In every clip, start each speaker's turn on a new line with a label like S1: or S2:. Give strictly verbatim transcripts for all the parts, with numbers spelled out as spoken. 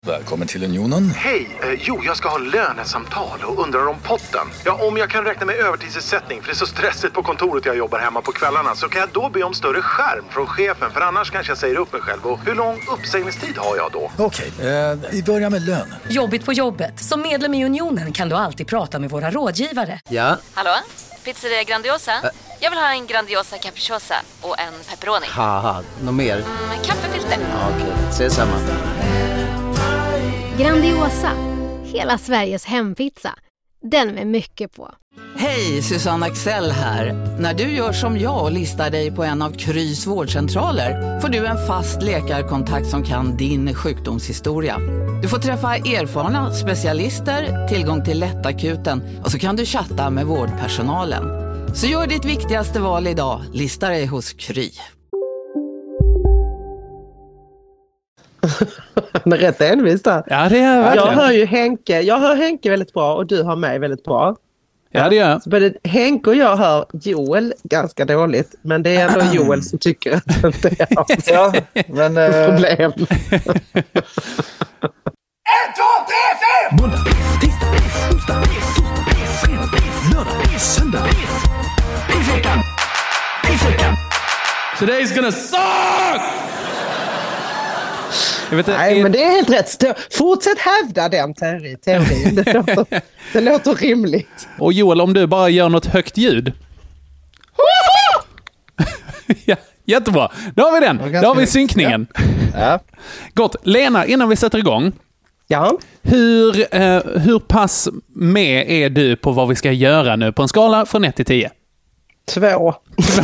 S1: Välkommen till Unionen.
S2: Hej, eh, jo jag ska ha lönesamtal och undrar om potten. Ja, om jag kan räkna med övertidsersättning för det är så stressigt på kontoret jag jobbar hemma på kvällarna, så kan jag då be om större skärm från chefen, för annars kanske jag säger upp mig själv. Och hur lång uppsägningstid har jag då?
S1: Okej, eh, vi börjar med lön.
S3: Jobbigt på jobbet. Som medlem i Unionen kan du alltid prata med våra rådgivare.
S4: Ja.
S5: Hallå? Pizzeria Grandiosa? Ä jag vill ha en Grandiosa capriciosa och en pepperoni.
S4: Haha, något mer?
S5: Mm, kaffefilter.
S4: Ja, okej, okay. Ses samma.
S6: Grandiosa, hela Sveriges hempizza. Den med mycket på.
S7: Hej, Susanne Axel här. När du gör som jag och listar dig på en av Krys vårdcentraler får du en fast läkarkontakt som kan din sjukdomshistoria. Du får träffa erfarna specialister, tillgång till lättakuten och så kan du chatta med vårdpersonalen. Så gör ditt viktigaste val idag, lista dig hos Kry.
S8: Han är rätt envis där.
S9: Ja, det är verkligen.
S8: Jag hör ju Henke, jag hör Henke väldigt bra och du hör mig väldigt bra.
S9: Ja, det gör.
S8: Så både Henke och jag hör Joel ganska dåligt, men det är ändå Joel som tycker att det är
S4: ja, men, äh...
S8: problem.
S10: En, två, tre, fem!
S1: Måndag, tisdag, onsdag, torsdag, fredag, lördag, söndag.
S10: Pissveckan! Pissveckan!
S9: Today's gonna suck! Jag vet,
S8: Nej,
S9: är...
S8: men det är helt rätt. Fortsätt hävda den teori, teorin. Det låter, det låter rimligt.
S9: Och Joel, om du bara gör något högt ljud. Ja, jättebra. Då har vi den. Då har vi synkningen.
S4: Ja. Ja.
S9: Gott. Lena, innan vi sätter igång.
S8: Ja.
S9: Hur, eh, hur pass med är du på vad vi ska göra nu på en skala från ett till tio?
S8: Två.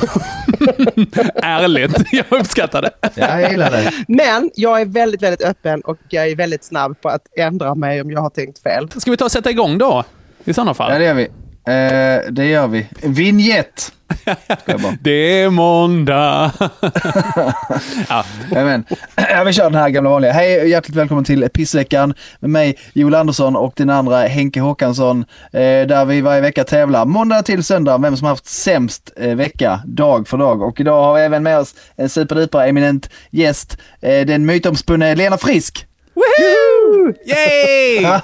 S9: Ärligt, jag uppskattar det.
S4: Jag gillar det.
S8: Men jag är väldigt, väldigt öppen och jag är väldigt snabb på att ändra mig om jag har tänkt fel.
S9: Ska vi ta och sätta igång då? I sådana fall.
S4: Ja, det gör vi. Eh, det gör vi. Vignett.
S9: Det är måndag.
S4: Ja. Men, jag vill köra den här gamla vanliga. Hej, hjärtligt välkommen till Pissveckan med mig Joel Andersson och din andra Henke Håkansson, eh, där vi varje vecka tävlar måndag till söndag vem som har haft sämst eh, vecka dag för dag. Och idag har vi även med oss en superduper eminent gäst, eh, den mytomspunne Lena Frisk.
S9: Woohoo! Yay!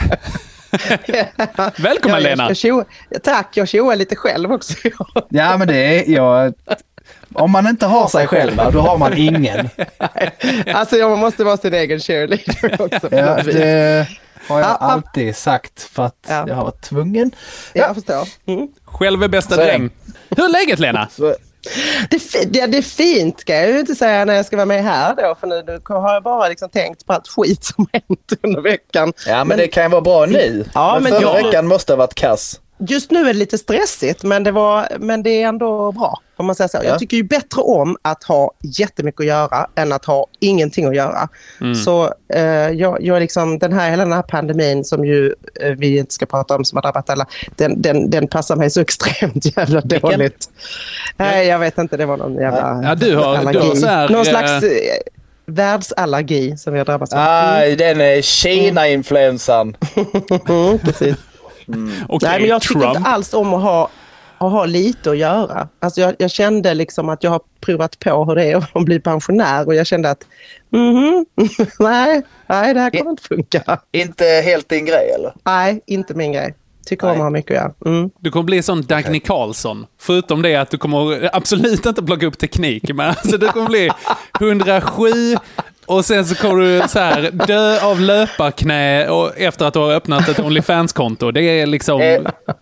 S9: Välkommen,
S8: ja,
S9: Lena.
S8: Jag tjo, tack, jag tjoar lite själv också.
S4: Ja, men det är jag. Om man inte har sig själv, då har man ingen.
S8: Alltså jag måste vara sin egen cheerleader också.
S4: Ja, det har jag alltid sagt för att ja. jag har varit tvungen.
S8: Ja. Jag förstår. Mm.
S9: Själv är bästa dräng. Hur är läget, Lena?
S8: Så. Det, det, det är fint, ska jag ju inte säga när jag ska vara med här då, för nu, nu har jag bara liksom tänkt på allt skit som hänt under veckan.
S4: Ja, men, men det kan ju vara bra nu. Ja, men, men förra jag, veckan måste ha varit kass.
S8: Just nu är det lite stressigt, men det, var, men det är ändå bra, får man säga så. Ja. Jag tycker ju bättre om att ha jättemycket att göra än att ha ingenting att göra. Mm. Så eh, jag, jag liksom, den här, hela den här pandemin som ju eh, vi inte ska prata om, som har drabbat alla, den, den, den passar mig så extremt jävla Vilken? dåligt. Nej, äh, jag vet inte, det var någon jävla
S9: ja, du har, allergi. Du har så här,
S8: någon slags... Eh, världsallergi som vi har drabbats av.
S4: Nej, den är Kina-influensan.
S8: Mm, precis. Mm. Okay, Nej, men jag tycker Trump. inte alls om att ha, att ha lite att göra. Alltså jag, jag kände liksom att jag har provat på hur det är att bli pensionär och jag kände att mm-hmm, nej, nej, det här kommer I, inte funka.
S4: Inte helt din grej, eller?
S8: Nej, inte min grej. Tycker Nej. om att ha mycket att göra. Mm.
S9: Du kommer bli sån Dagny Carlsson. Förutom det att du kommer absolut inte plocka upp teknik. Men alltså du kommer bli hundrasju och sen så kommer du så här dö av löparknä och efter att du har öppnat ett OnlyFans-konto. Det är liksom... Eh,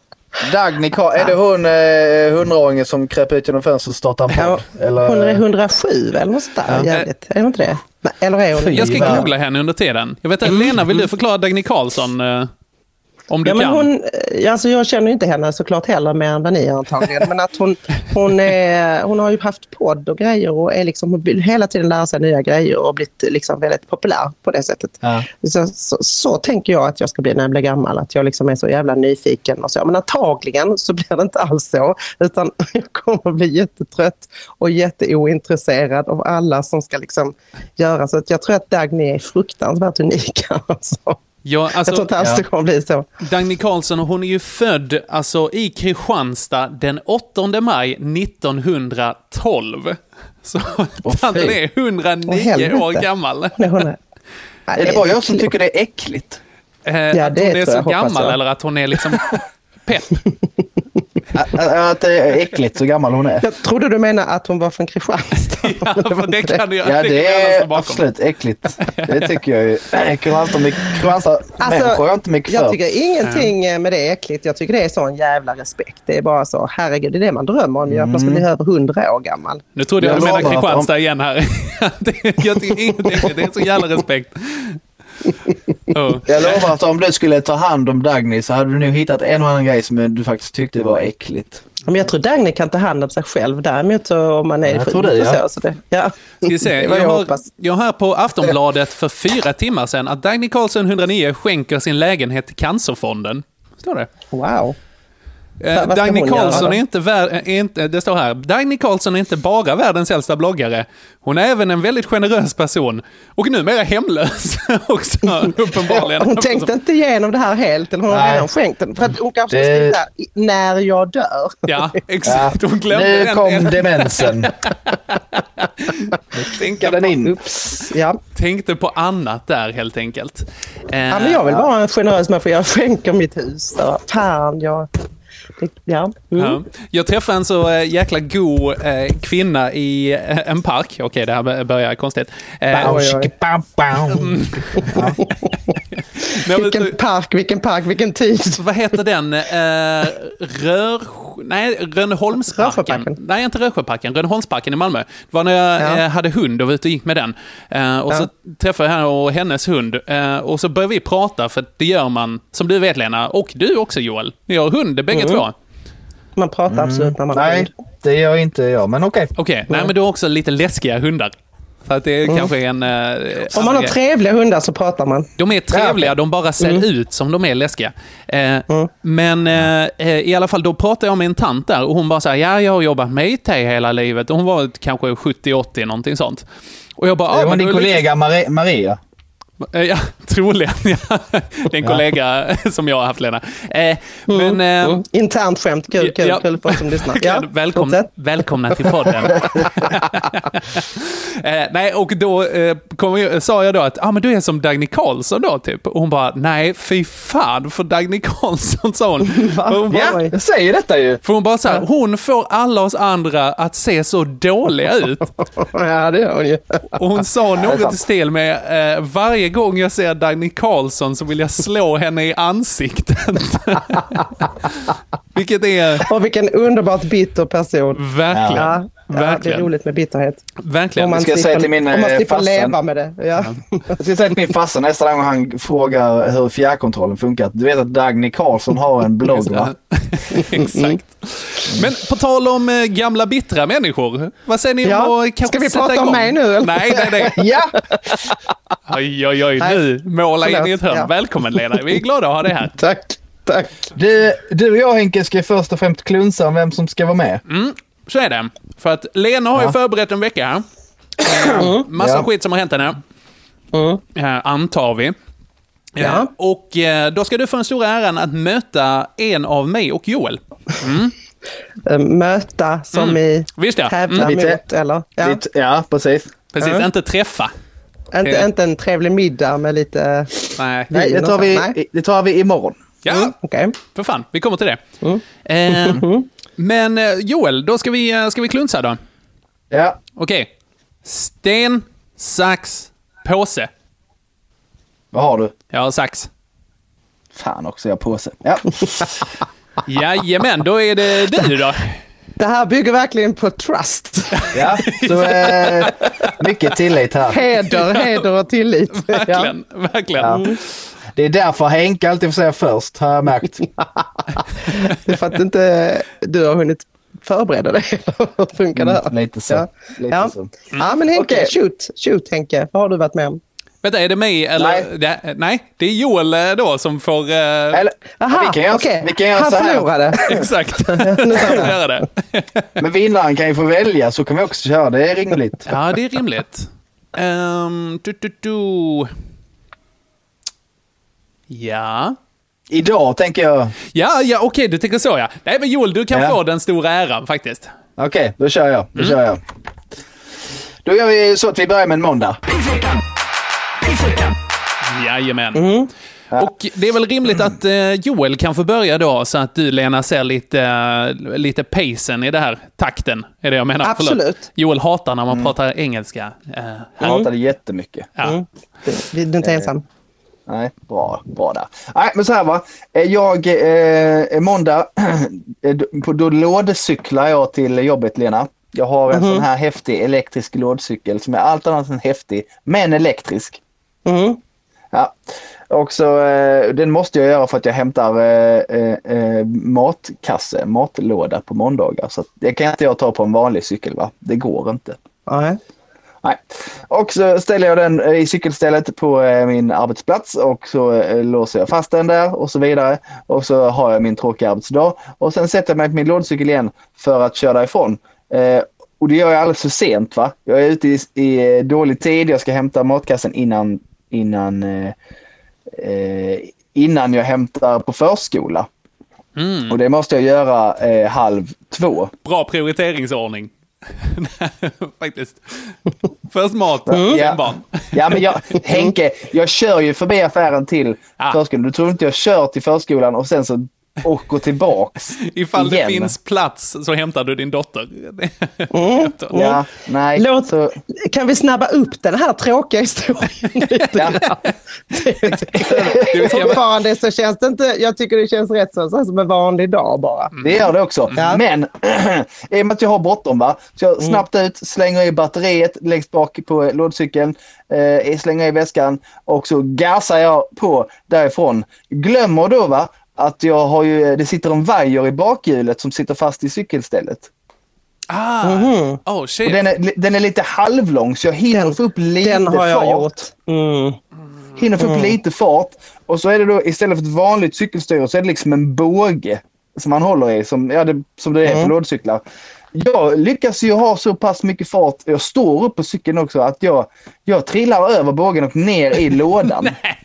S4: Dagny Carlsson, är det hon eh, hundraåringen som kröp ut genom fönstret och startade en podd?
S8: Ja, eller? Hon är hundrasju eller något där. Ja. Jävligt. Är det inte det? Eller är hon
S9: Jag ska googla henne under tiden. Jag vet att Lena, vill du förklara Dagny Carlsson... Eh, Om du
S8: ja, men
S9: kan.
S8: Hon, alltså jag känner inte henne såklart heller mer än vad ni antagligen. Men att hon, hon, är, hon har ju haft podd och grejer och är liksom, hon vill hela tiden lära sig nya grejer och blivit liksom väldigt populär på det sättet. Ja. Så, så, så tänker jag att jag ska bli när jag blir gammal. Att jag liksom är så jävla nyfiken och så. Men antagligen så blir det inte alls så. Utan jag kommer bli jättetrött och jätteointresserad av alla som ska liksom göra. Så att jag tror att Dagny är fruktansvärt unik. Alltså.
S9: Ja, alltså,
S8: jag tror inte alls ja. det kommer bli så.
S9: Dagny Carlsson, hon är ju född alltså, i Kristianstad den åttonde maj nittonhundratolv. Så oh, den är hundranio år gammal.
S8: Nej, hon är.
S4: Ja, är det bara jag som tycker det är äckligt?
S9: Eh, ja, att det hon är så gammal eller att hon är liksom pepp?
S4: Att det är äckligt så gammal hon är.
S8: Jag trodde du menar att hon var från Kristianstad.
S9: Ja, för det kan du
S4: Ja, det är absolut äckligt. Det tycker jag ju. Kristianstad
S8: alltså,
S4: människor är inte mycket
S8: jag
S4: för.
S8: tycker ingenting med det är äckligt. Jag tycker det är sån jävla respekt. Det är bara så, herregud, det är det man drömmer om. Mm. Man ska bli över hundra år gammal.
S9: Nu trodde jag, jag
S8: du
S9: menade Kristianstad om... igen här. Jag tycker ingenting, det är så jävla respekt. Oh.
S4: Jag lovar att om du skulle ta hand om Dagny så hade du nog hittat en och annan grej som du faktiskt tyckte var äckligt.
S8: Men jag tror Dagny kan ta hand om sig själv däremot så om man är
S4: jag tror det, ja.
S8: så, så det, ja.
S9: Ska vi se, jag, jag, har, jag har här på Aftonbladet för fyra timmar sedan att Dagny Carlsson hundranio skänker sin lägenhet till Cancerfonden. Står det?
S8: Wow.
S9: Eh, Dagny Carlsson är inte, vär, är inte, det står här, Dagny Carlsson är inte bara världens äldsta bloggare. Hon är även en väldigt generös person. Och numera hemlös också, uppenbarligen.
S8: Ja, hon tänkte inte igenom det här helt, eller hon har redan skänkt den. För att hon kanske det... skrivit där, när jag dör.
S9: Ja, exakt. Hon glömde
S4: nu
S9: den.
S4: kom demensen.
S9: Tänka
S4: den in.
S8: Ups, ja.
S9: Tänkte på annat där, helt enkelt.
S8: Eh, ja, men jag vill vara en generös människa, jag skänker mitt hus. Så, fan, jag... Ja. Mm.
S9: Ja. Jag träffade en så äh, jäkla god äh, kvinna i äh, en park. Okej, okay, det här börjar konstigt. Äh,
S8: mm. Vilken park, vilken park, vilken tid.
S9: Vad heter den? Äh, Rör... Nej, Rönneholmsparken. Nej, inte Rörsjöparken. Rönneholmsparken i Malmö. Det var när jag ja. äh, hade hund och var ute och gick med den. Äh, och ja. så träffade jag henne och hennes hund. Äh, och så började vi prata, för det gör man, som du vet Lena, och du också Joel. Ni har hund, bägge mm. två.
S8: Man pratar mm. absolut när man
S4: Nej, hund. Det gör inte jag, men okej.
S9: Okay. Okej, okay. Nej, men du har också lite läskiga hundar. Så att det är mm. kanske en... Uh,
S8: Om man har trevliga hundar så pratar man.
S9: De är trevliga, ja, okay. de bara ser mm. ut som de är läskiga. Uh, mm. Men uh, i alla fall, då pratade jag med en tant där och hon bara så här, ja, jag har jobbat med I T hela livet. Och hon var kanske sjuttio åttio, någonting sånt. Och jag bara...
S4: Ah, det var din kollega lite... Maria.
S9: Ja, troligen. Ja. Det är en kollega som jag har haft, Lena. Eh,
S8: mm,
S9: men, eh,
S8: mm. Internt skämt, kul, kul, ja. kul för oss som lyssnar. Ja.
S9: Välkomna, välkomna till podden. eh, nej, och då eh, kom jag, sa jag då att ah, men du är som Dagny Carlsson då, typ. Och hon bara, nej, fy fan, för Dagny Carlsson, sa hon. hon bara,
S4: ja, jag säger detta ju.
S9: För hon bara så här, hon får alla oss andra att se så dåliga ut.
S8: Ja, det gör hon ju.
S9: Och hon sa något i stil med eh, varje gång jag ser Dagny Carlsson så vill jag slå henne i ansiktet. Vilket är...
S8: Och vilken underbart bitter person.
S9: Verkligen.
S8: Ja, ja, det är roligt med bitterhet.
S9: Verkligen.
S8: Om man
S4: ska säga till min
S8: om man slipper
S4: farsan,
S8: leva med det. Ja.
S4: Jag ska säga till min farsa nästa gång han frågar hur fjärrkontrollen funkar. Du vet att Dagny Carlsson har en blogg, va?
S9: Exakt. Men på tal om äh, gamla bittra människor, vad säger ni
S8: ja.
S9: om att kanske
S8: ska vi
S9: sätta
S8: prata
S9: igång?
S8: om mig nu? Eller?
S9: Nej, nej, nej.
S8: Ja.
S9: Oj, oj, oj, nu måla in i ett hörn. Ja. Välkommen Lena, vi är glada att ha dig här.
S8: Tack, tack.
S4: Du, du och jag Henke ska först och främst klunsa om vem som ska vara med.
S9: Mm, så är det. För att Lena har ja. ju förberett en vecka här. Mm. Massa ja. skit som har hänt henne. Mm. Äh, antar vi. Ja. Och eh, då ska du få den stora äran att möta en av mig och Joel. Mm.
S8: Möta som mm. i
S9: Visst ja.
S8: tävla
S4: mm.
S8: mot, eller?
S4: Ja, Lite, ja precis.
S9: Precis, mm. inte träffa.
S8: Inte,
S9: det...
S8: inte en trevlig middag med lite...
S9: Nej,
S4: Nej det, tar vi, Nej. det tar vi imorgon.
S9: Ja,
S8: mm. okej. Okay.
S9: För fan, vi kommer till det.
S8: Mm.
S9: Eh, mm. Men Joel, då ska vi, ska vi klunsa då.
S4: Ja.
S9: Okej. Okay. Sten, sax, påse.
S4: Vad har du?
S9: Jag har sax.
S4: Fan också, jag har påse. Ja.
S9: Jajamän, då är det du då.
S8: Det här bygger verkligen på trust.
S4: Ja, så eh, mycket tillit här.
S8: Heder, heder och tillit.
S9: Verkligen, ja. verkligen. Ja.
S8: Mm.
S4: Det är därför Henke alltid får säga först, har jag märkt.
S8: Det är för att inte du har hunnit förbereda dig. Hur funkar det här?
S4: Mm, lite så.
S8: Ja,
S4: lite
S8: ja.
S4: så.
S8: Mm. Ja, men Henke, okay. shoot, shoot Henke. Vad har du varit med om?
S9: Vänta, är det mig eller?
S4: Nej,
S9: det, nej det är Joel då som får... Uh...
S4: Eller,
S8: Aha,
S4: vi kan göra,
S8: okay.
S4: vi kan göra
S8: Han
S4: så här.
S8: förlorade.
S9: Exakt. Nu ska vi göra det.
S4: Men vinnaren kan ju få välja, så kan vi också köra. Det är rimligt.
S9: Ja, det är rimligt. Um, du, du, du. Ja.
S4: Idag tänker jag...
S9: Ja, ja okej, okay, du tänker så ja. Nej, men Joel, du kan
S4: ja.
S9: få den stora äran faktiskt.
S4: Okej, okay, då kör jag. Då
S9: mm.
S4: kör jag. Då gör vi så att vi börjar med en måndag.
S10: Pissveckan! Pissveckan!
S9: Jajamän.
S8: Mm.
S4: Ja.
S9: Och det är väl rimligt att eh, Joel kan få börja då, så att du, Lena, ser lite, eh, lite pacen i det här takten, är det jag menar.
S8: Absolut.
S9: Förlåt. Joel hatar när man
S4: Mm.
S9: pratar engelska. Eh,
S4: Jag hatar det jättemycket.
S9: ja.
S8: Mm. Du, du är inte ensam.
S4: Nej, bra, bra där. Nej, men så här va. Jag, eh, måndag, då, då lådcyklar jag till jobbet, Lena. Jag har en
S8: Mm-hmm. sån
S4: här häftig elektrisk lådcykel som är allt annat än häftig, men elektrisk.
S8: Mm.
S4: Ja. Och så, eh, den måste jag göra för att jag hämtar eh, eh, matkasse, matlåda på måndagar. Så det kan inte jag ta på en vanlig cykel, va? Det går inte.
S8: Nej.
S4: Nej. Och så ställer jag den i cykelstället på eh, min arbetsplats och så eh, låser jag fast den där och så vidare. Och så har jag min tråkiga arbetsdag. Och sen sätter jag mig på min lådcykel igen för att köra därifrån. Eh, och det gör jag alldeles för sent, va? Jag är ute i, i dålig tid. Jag ska hämta matkassen innan, innan, eh, eh, innan jag hämtar på förskola.
S9: Mm.
S4: Och det måste jag göra eh, halv två.
S9: Bra prioriteringsordning. Faktiskt. Först mat,
S4: Mm.
S9: sen
S4: Ja.
S9: barn.
S4: Ja, men jag, Henke, jag kör ju förbi affären till
S9: Ah.
S4: förskolan. Du tror inte jag kör till förskolan och sen så åker tillbaks
S9: Ifall
S4: igen.
S9: det finns plats så hämtar du din dotter.
S8: Mm.
S4: Ja, nej.
S8: Låt,
S4: så,
S8: kan vi snabba upp den här tråkiga historien lite
S4: Ja.
S8: grann?
S9: Du ska-
S8: Fortfarande så känns det inte, jag tycker det känns rätt så, så som en vanlig dag bara.
S4: det gör det också.
S8: Ja.
S4: Men i och med att jag har bråttom, va? Så jag snabbt ut, slänger i batteriet längst bak på lådcykeln, eh, slänger i väskan och så gasar jag på därifrån. Glömmer då, va? Att jag har ju, det sitter en vajer i bakhjulet som sitter fast i cykelstället.
S9: Ah,
S8: Mhm.
S9: oh shit.
S4: Och den är, den är lite halvlång så jag hinner
S8: Den-
S4: få upp lite
S8: Den har jag
S4: fart.
S8: gjort. Mm.
S4: Hinner få upp lite fart. Och så är det då istället för ett vanligt cykelstyre så är det liksom en båge som man håller i. Som, ja, det, som det är
S8: Mm.
S4: på lådcyklar. Jag lyckas ju ha så pass mycket fart. Jag står upp på cykeln också att jag, jag trillar över bågen och ner i lådan.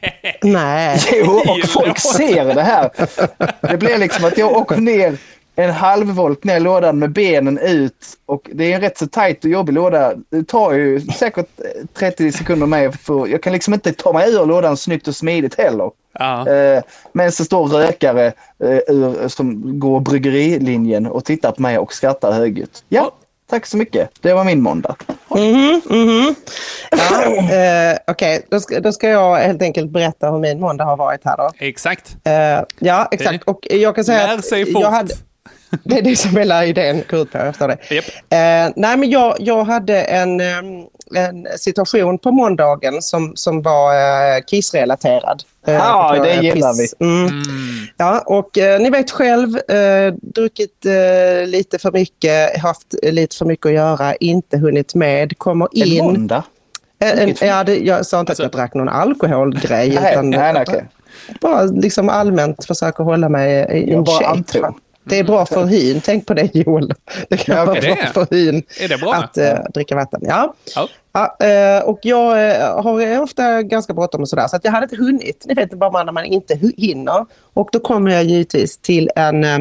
S8: Nej.
S4: Jo, och folk ser det här. Det blir liksom att jag åker ner en halvvolt ner i lådan med benen ut. Och det är en rätt så tajt och jobbig låda. Det tar ju säkert trettio sekunder med. För jag kan liksom inte ta mig ur lådan snyggt och smidigt heller.
S9: Ja.
S4: Eh, men så står rökare eh, ur, som går bryggerilinjen och tittar på mig och skrattar högljutt. Ja, tack så mycket. Det var min måndag.
S8: Mhm, mhm. Ja, eh, Okej, då, ska, då ska jag helt enkelt berätta hur min måndag har varit här då.
S9: Exakt.
S8: Eh, ja, exakt. Och jag kan säga
S9: Lär
S8: att
S9: sig fort.
S8: jag hade, det är det som hela idén går ut på efter det.
S9: Japp.
S8: Eh, nej, men jag, jag hade en, eh, en situation på måndagen som, som var eh, kissrelaterad. Eh,
S4: Ja,
S8: på,
S4: det
S8: eh,
S4: gillar
S8: piss. Mm. Ja, och eh, ni vet själv, eh, druckit eh, lite för mycket, haft lite för mycket att göra, inte hunnit med, kommer
S4: En
S8: in.
S4: måndag?
S8: En, en, ja, det, jag sa inte
S9: Alltså-
S8: att jag drack någon alkoholgrej.
S4: Nej,
S8: utan
S4: nej, nej, okej.
S8: bara liksom allmänt försöka hålla mig i
S4: Jag
S8: en
S4: bara
S8: shape.
S4: antog.
S8: Det är bra för hyn. Tänk på det, Joel. Det kan
S4: Ja,
S8: vara
S9: okej.
S8: bra för hyn
S9: Är det bra?
S8: att eh, dricka vatten. Ja.
S9: Ja.
S8: Ja, eh, och jag eh, har ofta ganska bråttom och sådär. Så att jag hade inte hunnit. Ni vet bara när man inte hu- hinner. Och då kommer jag givetvis till en... Eh,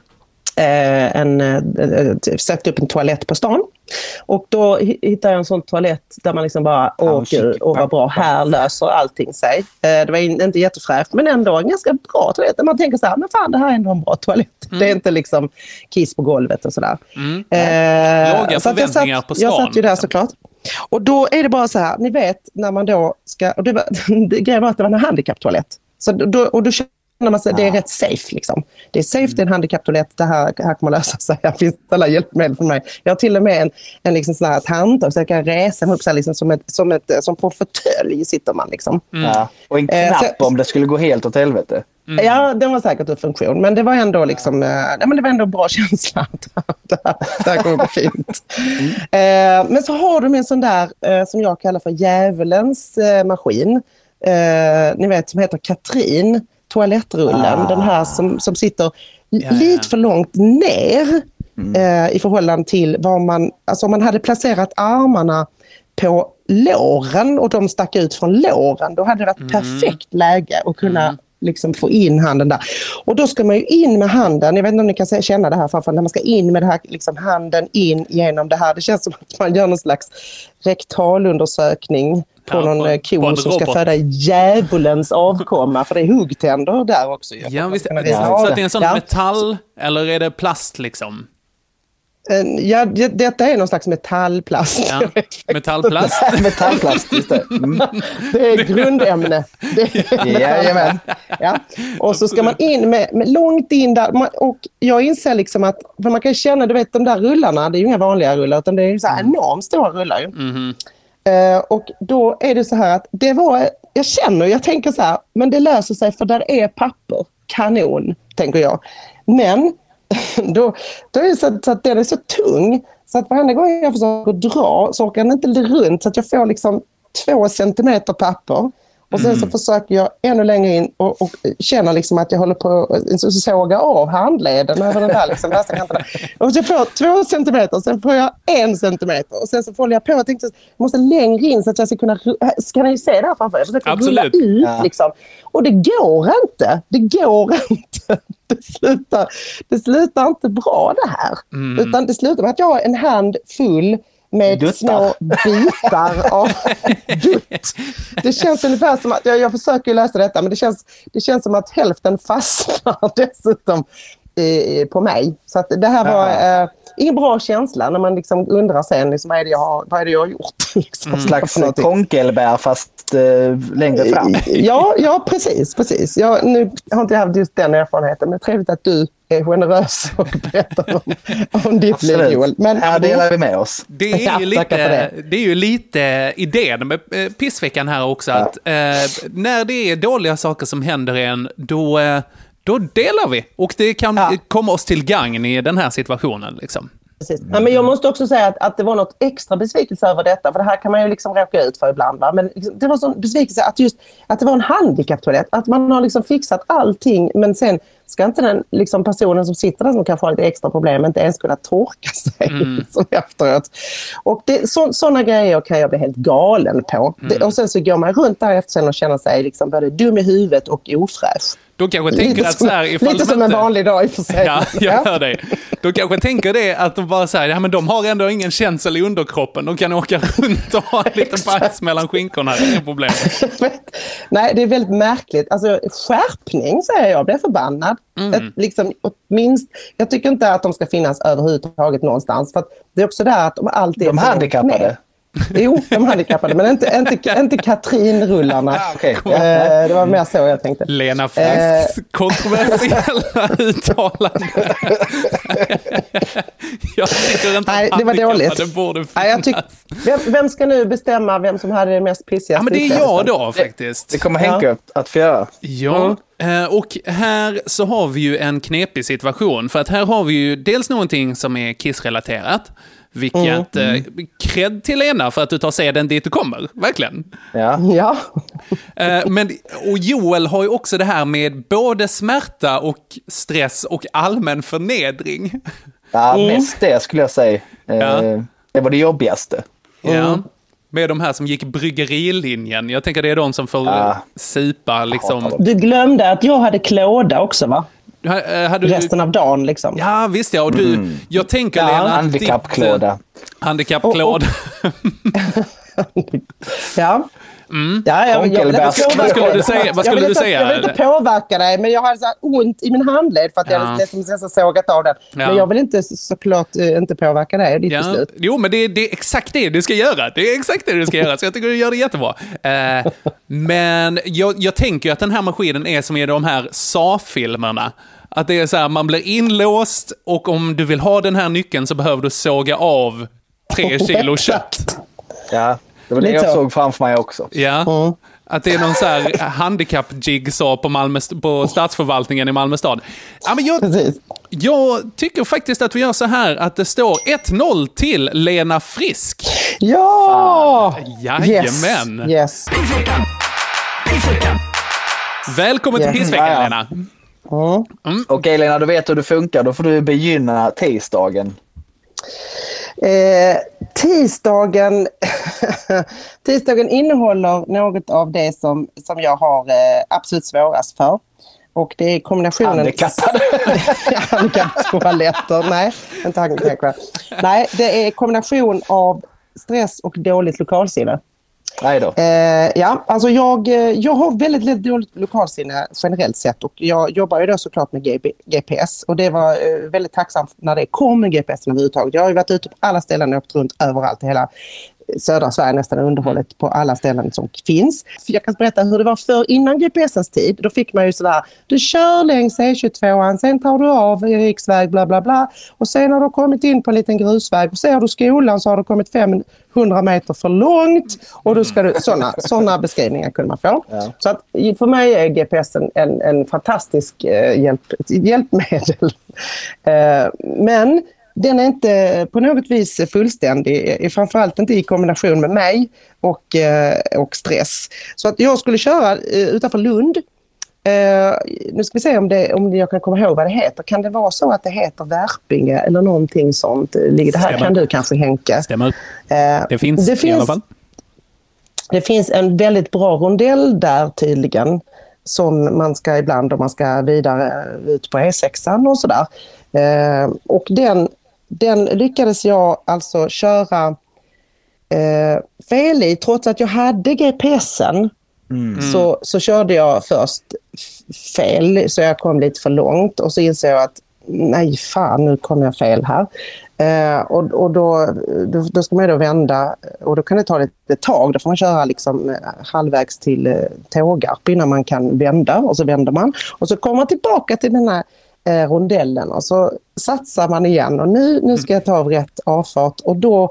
S8: en, eh, sätta upp en toalett på stan. Och då hi- hittar jag en sån toalett där man liksom bara, åh gud, åh vad bra, här löser allting sig. Eh, det var in, inte jättefräscht, men ändå en ganska bra toalett. Där man tänker så här, men fan, det här är ändå en bra toalett.
S9: Mm.
S8: Det är inte liksom kiss på golvet och sådär.
S9: Mm.
S8: Eh,
S9: Låga
S8: så att jag
S9: förväntningar
S8: satt,
S9: på stan,
S8: Jag satt ju där
S9: liksom.
S8: såklart. Och då är det bara så här, ni vet när man då ska, och det var, det, grejen var att det var en handikapptoalett. Så då, och då känner man sig, det är rätt safe liksom. Det är safe, det är en handikapptoalett, det här, det här kommer lösa sig. Det finns alla hjälpmedel för mig. Jag har till och med en, en liksom sån här handtag så jag kan resa mig upp så här, liksom, som, ett, som, ett, som på en fåtölj sitter man liksom.
S4: Ja. Och en
S8: Eh,
S4: knapp
S8: så-
S4: om det skulle gå helt åt helvete.
S8: Ja, den var säkert ur funktion. Men det var ändå liksom, eh, nej, men det var ändå en bra känsla. det, här, det här kommer gå fint. Eh, men så har de en sån där eh, som jag kallar för djävulens eh, maskin. Eh, ni vet, som heter Katrin. Toalettrullen.
S4: Ah.
S8: Den här som, som sitter
S9: Ja, ja.
S8: lite för långt ner eh, i förhållande till vad man... Alltså om man hade placerat armarna på låren och de stack ut från låren, då hade det varit perfekt läge att kunna liksom få in handen där. Och då ska man ju in med handen, jag vet inte om ni kan känna det här framför, när man ska in med det här, liksom handen in genom det här. Det känns som att man gör någon slags rektalundersökning på
S9: Ja,
S8: någon
S9: på,
S8: ko
S9: på en
S8: som ska
S9: robot.
S8: föda djävulens avkomma, för det är huggtänder där också.
S9: Ja, visst.
S8: Man kan
S9: Så
S8: ha
S9: att det är en sån
S8: ja.
S9: metall, eller är det plast liksom?
S8: Ja, det, detta är någon slags metallplast.
S9: Ja, metallplast.
S4: Metallplast, just det. Mm.
S8: Det är grundämne. Det är
S4: Jajamän.
S8: Ja. Och så ska man in med, med långt in där. Man, och jag inser liksom att, för man kan känna, du vet de där rullarna, det är ju inga vanliga rullar, utan det är ju så här enormt stora rullar ju.
S9: Mm-hmm.
S8: Uh, och då är det så här att det var, jag känner, jag tänker så här, men det löser sig för där är papper. Kanon, tänker jag. Men då, då är det så att, så att den är så tung så att varenda gång jag försöker dra så åker den inte runt så att jag får liksom två centimeter papper. Och sen så försöker jag ännu längre in och, och känner liksom att jag håller på att såga av handleden över den där liksom, västra kanten. Och så får jag två centimeter, sen får jag en centimeter. Och sen så håller jag på och tänkte att jag måste längre in så att jag ska kunna, ska ni se där framför? Jag försöker rulla ut
S9: Ja.
S8: liksom. Och det går inte. Det går inte. Det slutar, det slutar inte bra det här.
S9: Mm.
S8: Utan det slutar med att jag har en hand full med
S4: Duttar.
S8: små bitar av dutt. Det känns ungefär som att, jag, jag försöker läsa detta, men det känns, det känns som att hälften fastnar dessutom eh, på mig. Så att det här var eh, ingen bra känsla när man liksom undrar sen liksom, vad, är det jag har, vad är det jag har gjort. Liksom,
S4: En slags konkelbär fast eh, längre fram.
S8: Ja, ja precis. precis. Jag, nu har inte jag haft just den erfarenheten, men det är trevligt att du är generös och berättar om, om ditt liv, Joel. Men
S4: här delar vi med oss.
S9: Det är ju,
S8: Ja,
S9: lite,
S8: tackar för det.
S9: det är ju lite idén med eh, pissveckan här också,
S4: Ja.
S9: att eh, när det är dåliga saker som händer en, då, eh, då delar vi. Och det kan
S8: Ja.
S9: komma oss till gagn i den här situationen. Liksom.
S8: Precis. Ja, men jag måste också säga att, att det var något extra besvikelse över detta, för det här kan man ju liksom råka ut för ibland. Va? Men det var sån besvikelse att just att det var en handikapptoalett, att man har liksom fixat allting, men sen ska inte den liksom personen som sitter där som kanske har lite extra problem inte ens kunna torka sig
S9: Mm.
S8: liksom efteråt. Och det, så, såna grejer kan jag bli helt galen på.
S9: Mm.
S8: Det, och sen så går man runt där efter sen och känner sig liksom både dum i huvudet och ofräsch.
S9: Då kanske tänker
S8: Lite
S9: att
S8: som,
S9: så här, ifall
S8: lite
S9: de
S8: som
S9: inte...
S8: en vanlig dag i och för sig.
S9: Ja, jag hör dig. Då kanske tänker det att de bara säger, ja men de har ändå ingen känsel i underkroppen. De kan åka runt och ha lite bajs mellan skinkorna, det är inget problem.
S8: Nej, det är väldigt märkligt. Alltså, skärpning säger jag, det är förbannad.
S9: Mm.
S8: Ett, liksom, minst, jag tycker inte att de ska finnas överhuvudtaget någonstans. För att det är också där att de alltid...
S4: De handikappade.
S8: Jo, de handikappade, men inte, inte, inte Katrin-rullarna.
S4: Ah, okay.
S8: eh, det var mer så jag tänkte.
S9: Lena Frisks
S8: Eh.
S9: kontroversiella uttalande. Jag tycker inte
S8: Nej,
S9: att
S8: det var dåligt.
S9: det borde finnas.
S8: Nej, jag tyck, vem, vem ska nu bestämma vem som hade det mest pissigaste?
S9: Ja, men det är jag då faktiskt.
S4: Det kommer Henke
S8: Ja.
S4: att få göra.
S9: Ja, eh, och här så har vi ju en knepig situation. För att här har vi ju dels någonting som är kissrelaterat. Vilket mm. eh, cred till Lena för att du tar seden dit du kommer. Verkligen.
S4: Ja.
S8: Ja.
S9: Eh, men, och Joel har ju också det här med både smärta och stress och allmän förnedring.
S4: Ja, mest det skulle jag säga. Eh,
S9: Ja.
S4: Det var det jobbigaste.
S9: Ja. Med de här som gick bryggerilinjen. Jag tänker det är de som får
S4: Ja.
S9: supa liksom.
S8: Du glömde att jag hade klåda också, va?
S9: Ha- eh, Hade du...
S8: Resten av dagen liksom.
S9: Ja, visst ja. Och du,
S4: Mm.
S9: jag tänker
S8: Ja.
S9: Lena...
S4: Handikappklåda.
S9: ditt, eh, Handikappklåda.
S8: Ja.
S9: Mm.
S8: Ja, jag, jag, jag, vill
S4: Onkelbärs.
S8: inte-
S9: Vad skulle du säga? Vad skulle
S8: jag vill
S9: du
S8: inte-
S9: säga?
S8: Jag vill inte påverka dig, men jag har så här ont i min handled för att jag
S9: Ja.
S8: hade liksom nästan sågat av den.
S9: Ja.
S8: Men jag vill inte så- såklart eh, inte påverka dig, ditt
S9: Ja.
S8: beslut.
S9: Jo, men det, det är exakt det du ska göra. Det är exakt det du ska göra, så jag tycker du gör det jättebra. Eh, men jag, jag tänker ju att den här maskinen är som i de här S A F-filmerna. Att det är så här, man blir inlåst och om du vill ha den här nyckeln så behöver du såga av tre kilo kött.
S4: Ja, det var det
S8: Lite
S4: jag
S8: så.
S4: såg framför mig också.
S9: Ja.
S8: Mm.
S9: Att det är någon så här handikapp-jigsaw på, Malmö, på stadsförvaltningen i Malmö stad. Ja, men jag,
S8: Precis.
S9: jag tycker faktiskt att vi gör så här att det står ett noll till Lena Frisk.
S8: Ja!
S9: Jajamän.
S8: Yes. yes.
S10: Pissveckan! Pissveckan!
S9: Välkommen till
S8: Ja.
S9: Pissveckan,
S4: Ja, ja.
S9: Lena.
S8: Mm.
S4: Okej Lena, du vet hur det funkar. Då får du begynna tisdagen.
S8: Eh, tisdagen tisdagen innehåller något av det som, som jag har eh, absolut svårast för. Och det är kombinationen...
S4: Handikappade.
S8: Handikapptoaletter. Nej, inte handikappade. Nej, det är kombination av stress och dåligt lokalsinne.
S4: Nej då.
S8: Eh, ja, alltså jag, jag har väldigt, väldigt dåligt lokalsinne generellt sett. Och jag jobbar ju då såklart med G P S. Och det var eh, väldigt tacksamt när det kom med G P S överhuvudtaget. Jag har ju varit ute på alla ställen och åkt runt överallt i hela södra Sverige, nästan underhållet på alla ställen som finns. Jag kan berätta hur det var för innan G P S:ens tid. Då fick man ju sådär, du kör längs E tjugotvåan, sen tar du av i riksväg bla bla bla. Och sen har du kommit in på en liten grusväg och ser du skolan så har du kommit femhundra meter för långt. Och då ska du, sådana såna beskrivningar kunde man få. Ja. Så att för mig är G P S en, en, en fantastisk eh, hjälp, hjälpmedel. eh, men den är inte på något vis fullständig, framförallt inte i kombination med mig och, eh, och stress. Så att jag skulle köra eh, utanför Lund. Eh, nu ska vi se om, det, om jag kan komma ihåg vad det heter. Kan det vara så att det heter Värpinge eller någonting sånt? Ligger det här? Stämmer. Kan du kanske Henke?
S9: Stämmer.
S8: Eh,
S9: det finns
S8: det
S9: i
S8: finns,
S9: alla fall.
S8: Det finns en väldigt bra rondell där tydligen som man ska ibland om man ska vidare ut på E sexan och sådär. Eh, och den Den lyckades jag alltså köra eh, fel i, trots att jag hade G P S:en. Mm. Så, så körde jag först fel, så jag kom lite för långt. Och så insåg jag att nej fan, nu kom jag fel här. Eh, och och då, då, då ska man då vända, och då kan det ta lite tag. Då får man köra liksom halvvägs till eh, Tågarp innan man kan vända. Och så vänder man. Och så kommer man tillbaka till den här Eh, rondellen och så satsar man igen och nu, nu ska jag ta av rätt avfart och då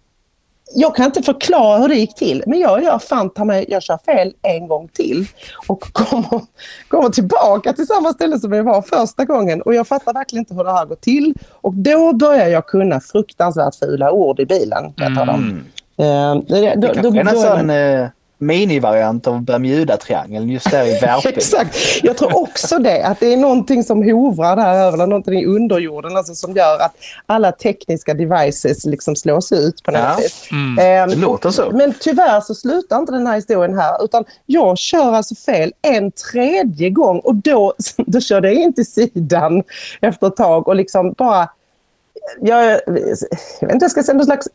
S8: jag kan inte förklara hur det gick till men jag gör fan ta mig, jag kör fel en gång till och kommer, kommer tillbaka till samma ställe som jag var första gången och jag fattar verkligen inte hur det här går till och då börjar jag kunna fruktansvärt fula ord i bilen. Jag tar dem. Mm. Eh, det, då,
S4: det
S8: då,
S4: är
S8: då,
S4: nästan en minivariant av Bermuda-triangeln just där i Värping.
S8: Exakt. Jag tror också det, att det är någonting som hovrar där över, eller någonting i underjorden alltså, som gör att alla tekniska devices liksom slås ut på något
S4: ja.
S8: sätt.
S4: Mm. Det låter så.
S8: Men tyvärr så slutar inte den här historien här, utan jag kör alltså fel en tredje gång och då, då körde jag in till sidan efter ett tag och liksom bara Jag, jag vet inte, jag ska säga något slags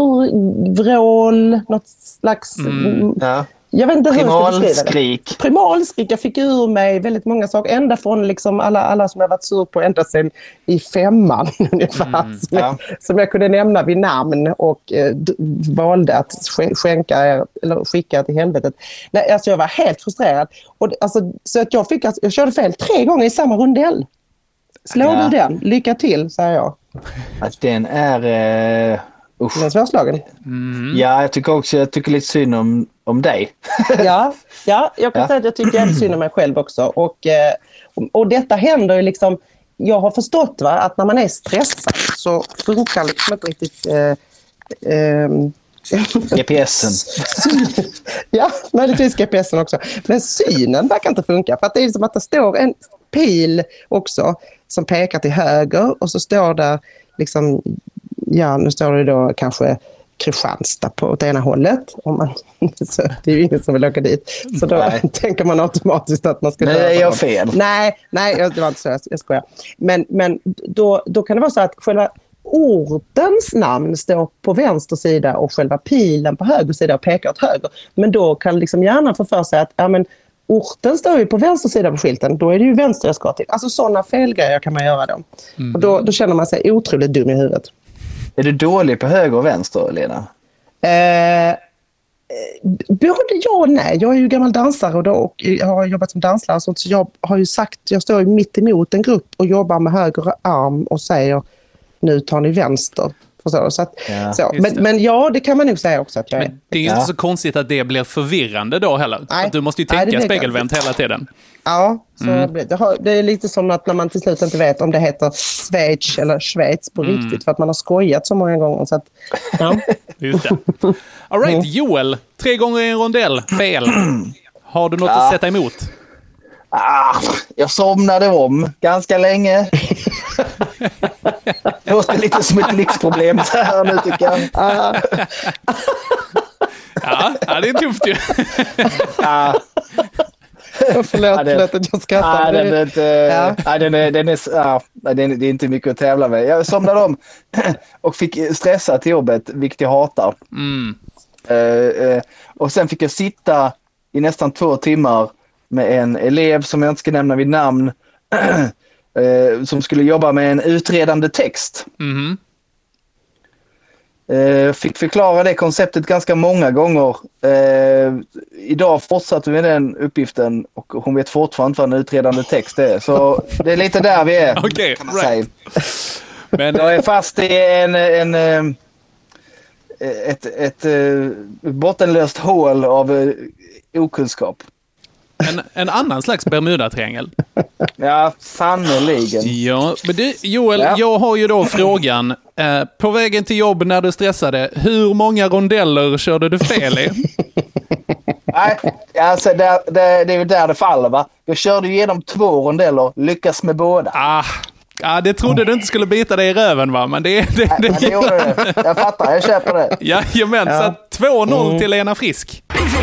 S8: urvrål, något slags... Mm, ja. Jag vet inte hur jag ska beskriva det. Primalskrik. Jag fick ur mig väldigt många saker. Ända från liksom alla, alla som jag varit sur på ända sedan i femman ungefär. Mm, som, ja. jag, som jag kunde nämna vid namn och eh, d- valde att skänka eller skicka till helvetet. Nej, alltså jag var helt frustrerad. Och, alltså, så att jag, fick, alltså, jag körde fel tre gånger i samma rondell. Slår ja. du den? Lycka till, säger jag.
S4: Att den är... Uh,
S8: den är svårslagen.
S4: Mm. Ja, jag tycker också jag tycker lite synd om, om dig.
S8: ja, ja, jag kan ja. säga att jag tycker synd om mig själv också. Och, och, och detta händer ju liksom... Jag har förstått va, att när man är stressad så funkar liksom inte riktigt... Uh, uh,
S4: G P S:en.
S8: ja, möjligtvis G P S:en också. Men synen verkar inte funka. För att det är som att det står en pil också som pekar till höger och så står det liksom, ja nu står det då kanske Kristianstad på det ena hållet. Om man, så det är ju ingen som vill åka dit. Så då nej. tänker man automatiskt att man ska...
S4: Nej, jag är fel.
S8: Nej, nej, det var inte så, jag skojar. Men, men då, då kan det vara så att själva ortens namn står på vänster sida och själva pilen på höger sida och pekar åt höger. Men då kan liksom gärna få för sig att ja, men orten står ju på vänster sida på skylten, då är det ju vänster jag ska till. Alltså sådana felgrejer kan man göra då. Mm. Och då, då känner man sig otroligt dum i huvudet.
S4: Är du dålig på höger och vänster, Lena?
S8: Eh, både ja och nej. Jag är ju gammal dansare och, då, och jag har jobbat som danslärare. Så jag har ju sagt, jag står ju mitt emot en grupp och jobbar med höger arm och säger nu tar ni vänster. Så, så att, ja, så. Men, men ja, det kan man nog säga också. Att jag,
S9: men det är ju ja. inte så konstigt att det blir förvirrande då heller.
S8: Nej.
S9: Att du måste ju tänka spegelvänt hela tiden.
S8: Ja, så mm. det, har, det är lite som att när man till slut inte vet om det heter Schweiz eller Schweiz på mm. riktigt. För att man har skojat så många gånger. Så att, ja.
S9: Just det. All right, Joel. Tre gånger i en rondell. Fel. Har du något ja. att sätta emot?
S4: Ah, jag somnade om ganska länge. Det låter lite som ett lyxproblem så här nu tycker jag. Ah.
S9: Ja, ja, det är tufft ju.
S4: Ja.
S8: förlåt, förlåt att jag skrattar.
S4: Nej, den är inte, ja. nej, den är, den är, ja, den är, det är inte mycket att tävla med. Jag somnade om och fick stressa till jobbet, vilket jag hatar.
S9: Mm.
S4: Uh, uh, och sen fick jag sitta i nästan två timmar med en elev som jag inte ska nämna vid namn uh, som skulle jobba med en utredande text.
S9: Mm.
S4: Uh, fick förklara det konceptet ganska många gånger. Uh, idag fortsatte vi med den uppgiften och hon vet fortfarande inte vad en utredande text är. Så det är lite där vi är.
S9: Okay,
S4: kan man
S9: right.
S4: säga.
S9: Men
S4: jag är fast i en, en, en ett, ett, ett bottenlöst hål av okunskap.
S9: En, en annan slags Bermuda-triangel.
S4: Ja, sannoliken.
S9: Ja, men du, Joel,
S4: ja.
S9: jag har ju då frågan. Eh, på vägen till jobb när du stressade, hur många rondeller körde du fel i?
S4: Nej, alltså det, det, det är ju där det faller, va? Jag körde igenom två rondeller, lyckas med båda.
S9: Ah, ah, det trodde du inte skulle bita dig i röven, va? Men det, det, det,
S4: Nej, det gjorde det. Jag fattar, jag köper det.
S9: Jajamän, ja. Så två noll mm. till Lena Frisk.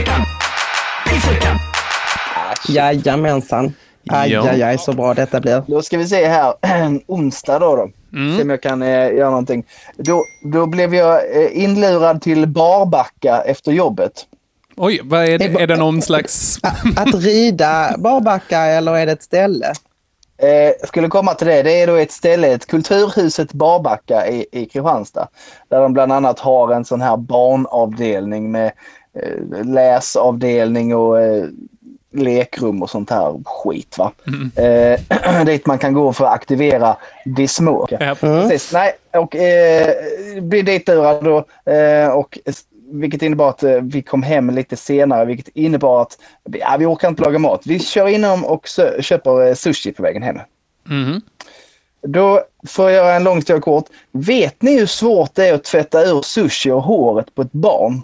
S8: Jajamensan. Aj, aj, aj, så bra detta blir.
S4: Då ska vi se här. onsdag då då. Mm. Se om jag kan eh, göra någonting. Då, då blev jag eh, inlurad till Barbacka efter jobbet.
S9: Oj, vad är det? Är det någon slags...
S8: Att rida Barbacka eller är det ett ställe?
S4: Eh, jag skulle komma till det. Det är då ett ställe, ett kulturhuset Barbacka i, i Kristianstad. Där de bland annat har en sån här barnavdelning med eh, läsavdelning och eh, lekrum och sånt här skit, va? Mm. Eh, dit man kan gå för att aktivera de små. Mm. Precis, nej, och eh, blir diturad då eh, och vilket innebar att eh, vi kom hem lite senare, vilket innebar att ja, vi orkar inte laga mat. Vi kör inom och sö- köper eh, sushi på vägen hem.
S9: Mm.
S4: Då får jag göra en lång historia kort. Vet ni hur svårt det är att tvätta ur sushi och håret på ett barn?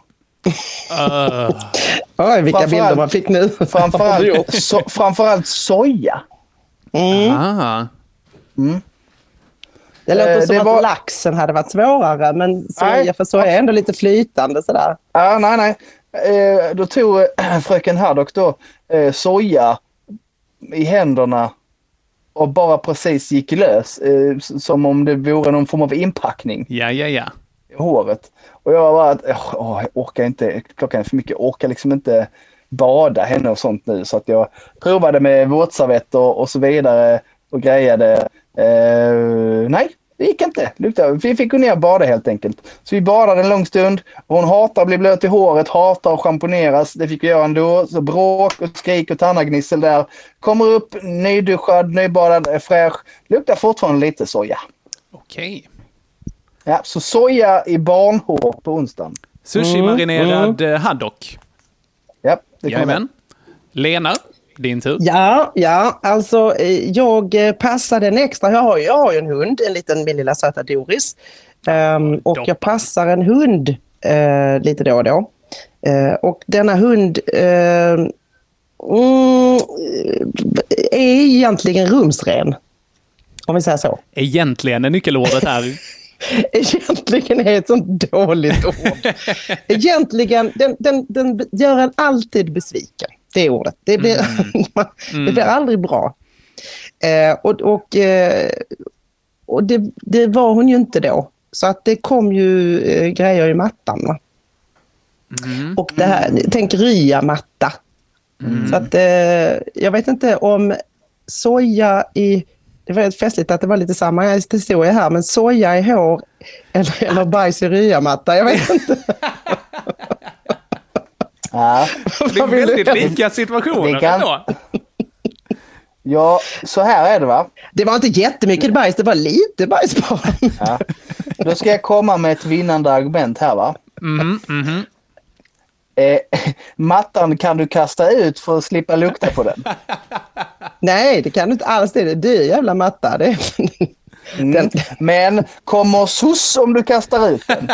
S9: Uh.
S8: Oj, vilka bilder man fick nu.
S4: Framförallt, so, framförallt soja.
S8: Mm.
S9: Ah.
S4: Mm.
S8: Det låter
S4: eh,
S8: som
S4: det
S8: att
S4: var...
S8: laxen hade varit svårare, men soja, för soja är ändå lite flytande sådär.
S4: Ja, nej, nej. Eh, då tog eh, fröken Haddock då eh, soja i händerna och bara precis gick lös. Eh, som om det vore någon form av inpackning.
S9: Ja, ja, ja.
S4: I håret. Och jag var att åh, jag orkar inte, klockan är för mycket, jag orkar liksom inte bada henne och sånt nu. Så att jag provade med våtservetter och, och så vidare och grejade. Eh, nej, det gick inte. Vi fick gå ner och bada helt enkelt. Så vi badade en lång stund. Hon hatar att bli blöt i håret, hatar att schamponeras. Det fick vi göra ändå. Så bråk och skrik och tannagnissel där. Kommer upp, nyduschad, nybadad, fräsch. Luktar fortfarande lite soja.
S9: Okej. Okay.
S4: Ja, så soja i barnhår på onsdagen.
S9: Sushi-marinerad mm. haddock.
S4: Ja, det kan
S9: Jajamän. Lena, din tur.
S8: Ja, ja, alltså jag passade en extra. Jag har, jag har ju en hund, en liten min lilla söta Doris. Um, och Doppa. Jag passar en hund uh, lite då och då. Uh, och denna hund uh, mm, är egentligen rumsren. Om vi säger så.
S9: Egentligen är nyckelordet här.
S8: Egentligen är ett sånt dåligt ord. Egentligen, den, den, den gör en alltid besviken. Det ordet. Det blir, mm. det blir aldrig bra. Eh, och och, eh, och det, det var hon ju inte då. Så att det kom ju eh, grejer i mattan. Va? Mm. Och det här, tänk rya-matta. Mm. Så att eh, jag vet inte om soja i... Det var festligt att det var lite samma historia här, men soja i hår eller, eller bajs i ryamatta, jag vet inte.
S4: Ja.
S9: Det är väldigt lika situationer kan... ändå.
S4: Ja, så här är det, va?
S8: Det var inte jättemycket bajs, det var lite bajs på.
S4: Ja. Då ska jag komma med ett vinnande argument här, va?
S9: Mm, mm.
S4: Eh, mattan kan du kasta ut för att slippa lukta på den.
S8: Nej, det kan du inte alls. Det är det jävla matta. Det är...
S4: mm. den... Men kommer sus om du kastar ut den?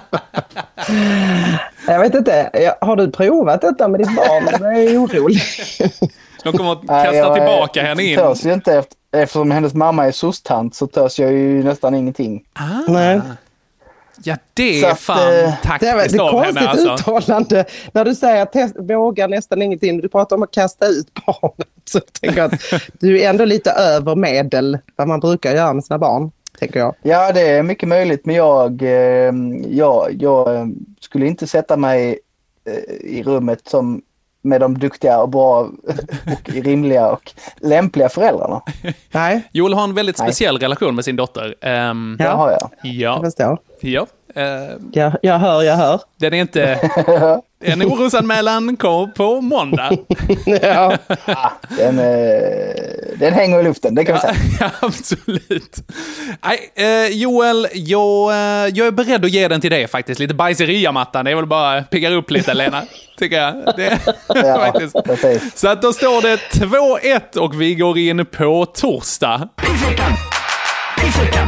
S8: Jag vet inte. Har du provat detta med ditt barn? Jag är orolig.
S9: De kommer att kasta Nej, jag, tillbaka henne in.
S4: Törs ju inte efter, eftersom hennes mamma är sustant så törs jag ju nästan ingenting.
S9: Ah.
S8: Nej.
S9: Ja, det
S8: Så
S9: är
S8: att,
S9: fan
S8: eh,
S9: taktiskt
S8: det är
S9: av henne
S8: konstigt
S9: alltså.
S8: uttalande. När du säger att test, vågar nästan ingenting. Du pratar om att kasta ut barnet. Så jag tänker att du är ändå lite över medel vad man brukar göra med sina barn, tänker jag.
S4: Ja, det är mycket möjligt, men jag, eh, jag, jag skulle inte sätta mig eh, i rummet som med de duktiga och bra och rimliga och lämpliga föräldrarna.
S8: Nej.
S9: Joel har en väldigt
S4: Nej.
S9: speciell relation med sin dotter. Um,
S4: Det har jag.
S9: Ja.
S8: Jag förstår.
S9: Ja. Uh,
S8: Jag, jag hör, jag hör.
S9: den är inte... En orosanmälan kom på måndag.
S8: Ja.
S4: Ah, den, eh, den hänger i luften, det kan vi säga.
S9: Ja, absolut. Nej, eh, Joel, jag, eh, jag är beredd att ge den till dig faktiskt. Lite bajs i ryamattan. Det är väl bara piggar upp lite, Lena. Tycker jag. Det,
S4: Ja,
S9: faktiskt.
S4: precis.
S9: Så att då står det två ett och vi går in på torsdag.
S10: Pissveckan! Pissveckan!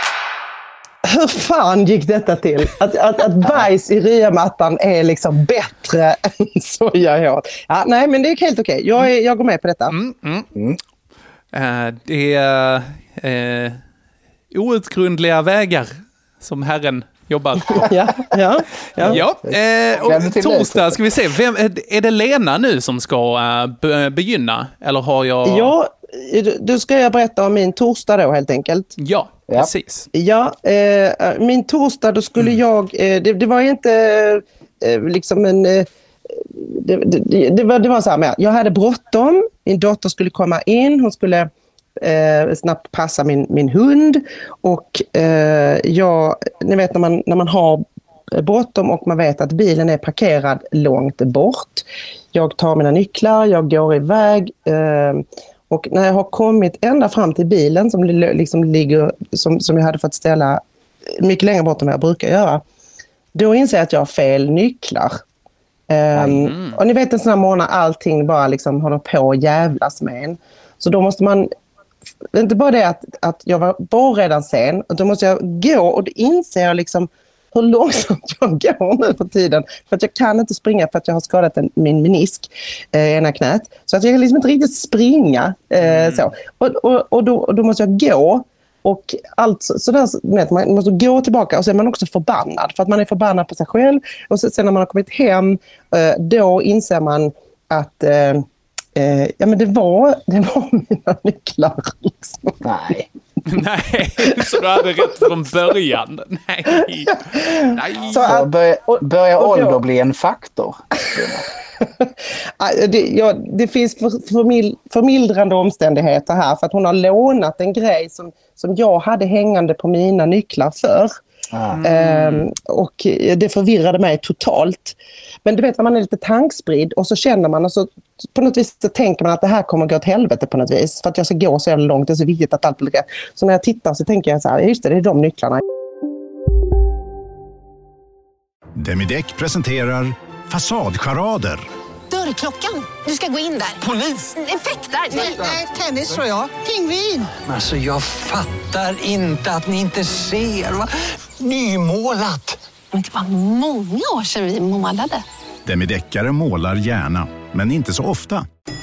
S8: Hur fan gick detta till? Att, att, att bajs i ryamattan är liksom bättre än sojahål. Ja, nej, men det är helt okej. Jag, är- jag går med på detta.
S9: Mm, mm. Eh, det är eh, outgrundliga vägar som Herren jobbar på.
S8: Ja, ja, ja.
S9: Ja, eh, och torsdag ska vi se. Vem, är, är det Lena nu som ska uh, be, begynna? Eller har jag...
S8: Ja, du ska jag berätta om min torsdag då helt enkelt.
S9: Ja,
S4: Ja.
S9: precis.
S8: Ja, eh, min torsdag då skulle jag, eh, det, det var inte eh, liksom en, eh, det, det, det, var, det var så här med, jag hade bråttom, min dotter skulle komma in, hon skulle eh, snabbt passa min, min hund och eh, jag, ni vet när man, när man har bråttom och man vet att bilen är parkerad långt bort. Jag tar mina nycklar, jag går iväg eh, och när jag har kommit ända fram till bilen som liksom ligger, som, som jag hade fått ställa mycket längre bort än vad jag brukar göra, då inser jag att jag har fel nycklar. Um, och ni vet en sån här morgon när allting bara liksom håller på att jävlas med en. Så då måste man, inte bara det att, att jag var bara redan sen, och då måste jag gå och då inser jag liksom hur långsamt jag går nu på tiden. För att jag kan inte springa för att jag har skadat en, min menisk i eh, ena knät. Så att jag kan liksom inte riktigt springa. Eh, mm. så. Och, och, och, då, och då måste jag gå. Och allt sådär, vet, man måste gå tillbaka och så är man också förbannad. För att man är förbannad på sig själv. Och så, sen när man har kommit hem, eh, då inser man att eh, eh, ja, men det, var, det var mina nycklar. Liksom.
S4: Nej.
S9: Nej, så du hade rätt från början. Nej. Nej.
S4: Så att, börjar börja ålder bli en faktor?
S8: det, ja, det finns för, förmil, förmildrande omständigheter här för att hon har lånat en grej som, som jag hade hängande på mina nycklar för. Mm. Ehm, och det förvirrade mig totalt. Men du vet när man är lite tankspridd och så känner man och så på något vis så tänker man att det här kommer gå åt helvete på något vis för att jag ska gå så jävla långt, det är så viktigt att allt blir rätt. Så när jag tittar så tänker jag så här, just det, det är de nycklarna.
S11: Demideck presenterar Fasadcharader.
S12: Dörrklockan. Du ska gå in där.
S13: Polis?
S12: Effektar?
S13: Nej, tennis tror jag. Pingvin. Alltså jag fattar inte att ni inte ser. Va? Nymålat.
S12: Men det var många år sedan vi målade.
S11: Demideckare målar gärna, men inte så ofta.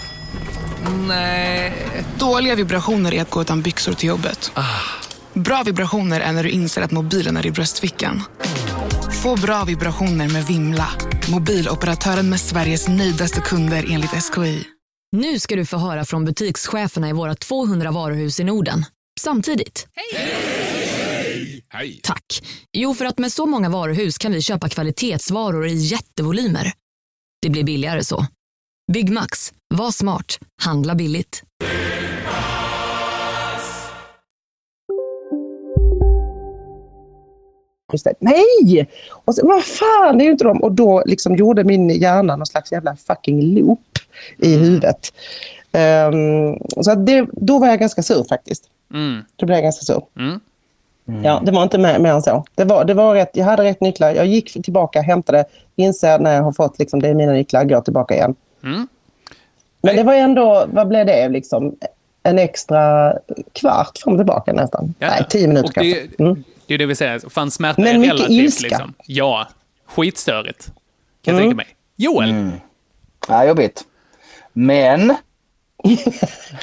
S14: Nej. Dåliga vibrationer är att gå utan byxor till jobbet. Ah. Bra vibrationer är när du inser att mobilen är i bröstfickan. Få bra vibrationer med Vimla. Mobiloperatören med Sveriges nöjdaste kunder enligt S K I.
S15: Nu ska du få höra från butikscheferna i våra tvåhundra varuhus i Norden. Samtidigt. Hej! Hej! Hej! Tack. Jo, för att med så många varuhus kan vi köpa kvalitetsvaror i jättevolymer. Det blir billigare så. Byggmax. Var smart. Handla billigt.
S8: Just det. Nej! Och så, vad fan, det är ju inte de. Och då liksom gjorde min hjärna någon slags jävla fucking loop i huvudet. Um, så att det, då var jag ganska sur faktiskt. Mm. Då blev jag ganska sur. Mm. Mm. Ja, det var inte mer, mer än så. Det var, det var rätt, jag hade rätt nycklar. Jag gick tillbaka, hämtade, inser när jag har fått liksom, det är mina nycklar, går tillbaka igen. Mm. Men det var ändå, vad blev det liksom? En extra kvart fram och tillbaka nästan. Ja. Nej, tio minuter
S9: det,
S8: kanske. Mm.
S9: Det är det vi säger. Fan, smärta
S8: men
S9: är
S8: mycket
S9: relativt.
S8: Ilska.
S9: Liksom. Ja, skitstörigt. Kan jag
S8: Mm.
S9: tänka mig. Joel?
S4: Mm. Ja, jobbigt. Men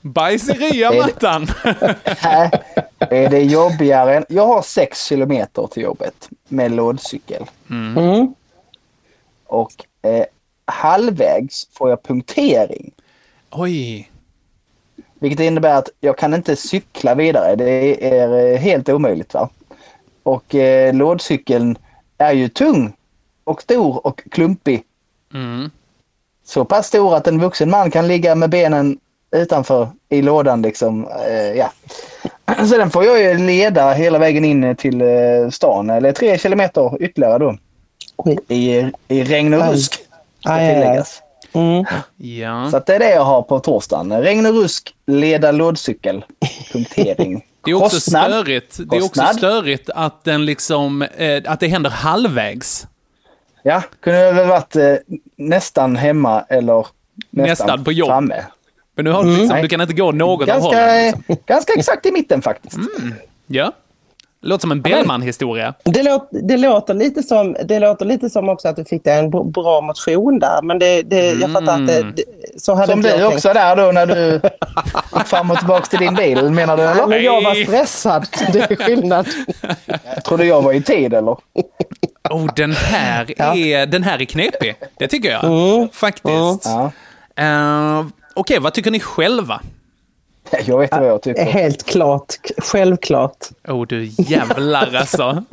S9: Bajs i rya-mattan.
S4: Nej, är det jobbigare än... Jag har sex kilometer till jobbet med lådcykel.
S9: Mm.
S8: Mm.
S4: Och eh, halvvägs får jag punktering.
S9: Oj.
S4: Vilket innebär att jag kan inte cykla vidare. Det är helt omöjligt, va? Och eh, lådcykeln är ju tung och stor och klumpig.
S9: Mm.
S4: Så pass stor att en vuxen man kan ligga med benen utanför i lådan liksom. Eh, ja. Så den får jag ju leda hela vägen in till eh, stan. Eller tre kilometer ytterligare då. I, i regn och rusk. Ska tilläggas.
S8: Mm.
S9: Ja.
S4: Så att det är det jag har på torsdagen. Regn och rusk, leda lådcykel, punktering.
S9: Det är också
S4: Kostnad.
S9: störigt. Det är också
S4: Kostnad.
S9: störigt att den liksom eh, att det händer halvvägs.
S4: Ja, kunde väl varit eh, nästan hemma eller nästan,
S9: Nästan på jobb.
S4: framme.
S9: Men nu har du
S4: Mm.
S9: liksom,
S4: Nej.
S9: du kan inte gå något av
S4: Ganska,
S9: hållen. Liksom.
S4: ganska exakt i mitten faktiskt.
S9: Mm. Ja. Det låter som en Bellman-historia.
S8: Det låter, det, låter lite som, det låter lite som också att du fick en b- bra motion där. Men det, det, jag fattar att det, det, så hade
S4: Som
S8: inte
S4: du
S8: jag
S4: också där då när du gick fram och tillbaka till din bil, menar du? Eller?
S8: Men jag var stressad, det är skillnad.
S4: Jag trodde jag var i tid, eller?
S9: Oh, den här är, den här är knepig. Det tycker jag.
S8: Mm.
S9: Faktiskt.
S4: Ja.
S9: Uh, Okej, vad tycker ni själva?
S4: Jag vet vad jag tycker.
S8: Helt klart, självklart.
S9: Oh, du jävlar alltså.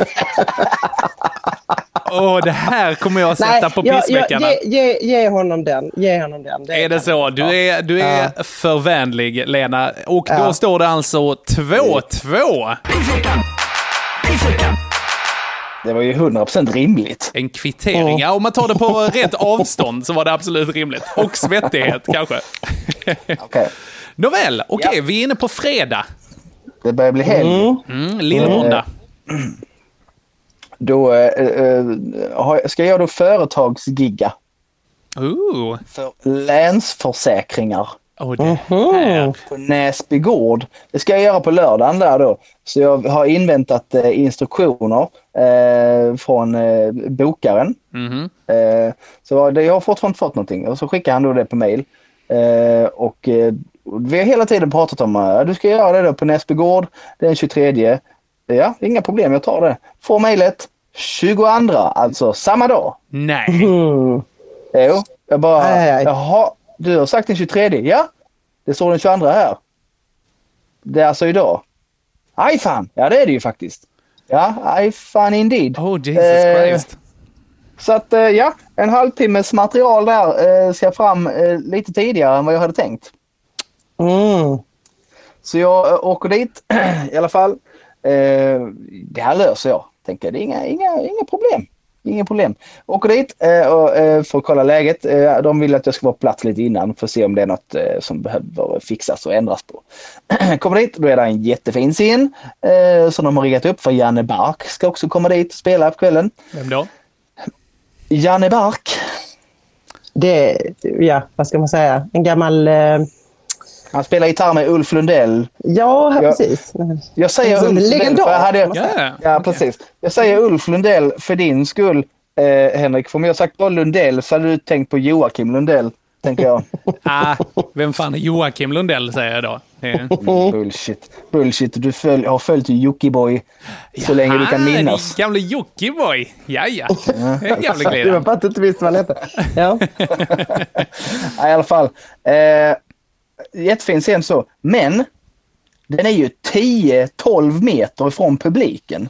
S9: Åh, oh, det här kommer jag sätta
S8: Nej,
S9: på
S8: jag,
S9: pissveckarna.
S8: jag, ge, ge, ge honom den. Ge honom den. Det
S9: är det så? Du är, du är
S8: ja.
S9: för vänlig, Lena. Och då
S8: Ja.
S9: står det alltså två två.
S4: Det var ju hundra procent rimligt.
S9: En kvittering. Ja, om man tar det på rätt avstånd så var det absolut rimligt. Och svettighet kanske.
S4: Okay.
S9: Nåväl, okej, okay, ja. Vi är inne på fredag.
S4: Det börjar bli helg.
S9: Mm. Mm, Lillmåndag.
S4: Mm. Då äh, äh, ska jag då företagsgigga.
S9: Ooh.
S4: För länsförsäkringar.
S9: Oh, det här.
S4: På Näsby gård. Det ska jag göra på lördagen där då. Så jag har inväntat eh, instruktioner eh, från eh, bokaren.
S9: Mm-hmm.
S4: Eh, så det, jag har fortfarande fått någonting. Och så skickar han då det på mail. Eh, och eh, vi har hela tiden pratat om att du ska göra det då på Näsby gård den tjugotredje. Ja, inga problem, jag tar det. Får mejlet tjugoandra, alltså samma dag.
S9: Nej.
S4: Mm. Jo, jag bara,
S8: aj, aj.
S4: Jaha, du har sagt den tjugotredje. Ja, det står den tjugoandra här. Det är alltså idag. Aj fan, ja det är det ju faktiskt. Ja, aj fan indeed.
S9: Oh, Jesus eh, Christ.
S4: Så att, eh, ja, en halvtimmes material där eh, ska fram eh, lite tidigare än vad jag hade tänkt.
S8: Mm. Så
S4: jag eh, åker dit i alla fall. Eh, det här löser jag. Tänker, det är inga, inga, inga problem. Inga problem. Åker dit eh, och, eh, för att kolla läget. Eh, de vill att jag ska vara på plats lite innan för att se om det är något eh, som behöver fixas och ändras på. Kommer dit, då är det en jättefin scen eh, som de har riggat upp för Janne Bark ska också komma dit och spela på kvällen.
S9: Vem då?
S4: Janne Bark.
S8: Det är, ja, vad ska man säga? En gammal... Eh...
S4: Han spelar gitarr med Ulf Lundell.
S8: Ja,
S4: jag,
S8: precis.
S4: Jag säger Ulf Lundell för jag hade...
S9: Yeah,
S4: ja,
S9: okay.
S4: precis. Jag säger Ulf Lundell för din skull, eh, Henrik. För om jag sagt bara Lundell så hade du tänkt på Joakim Lundell, tänker jag.
S9: Ah, vem fan är Joakim Lundell, säger jag då. Mm,
S4: bullshit. Bullshit. Du följ, har följt Jockiboi så ja, länge du kan minnas.
S9: Gamle Jockiboi. Ja, ja. Gamle
S8: det var bara att du inte visste vad han hette. Ja.
S4: ja, i alla fall. Eh, jättefin scen så. Men den är ju tio tolv meter ifrån publiken.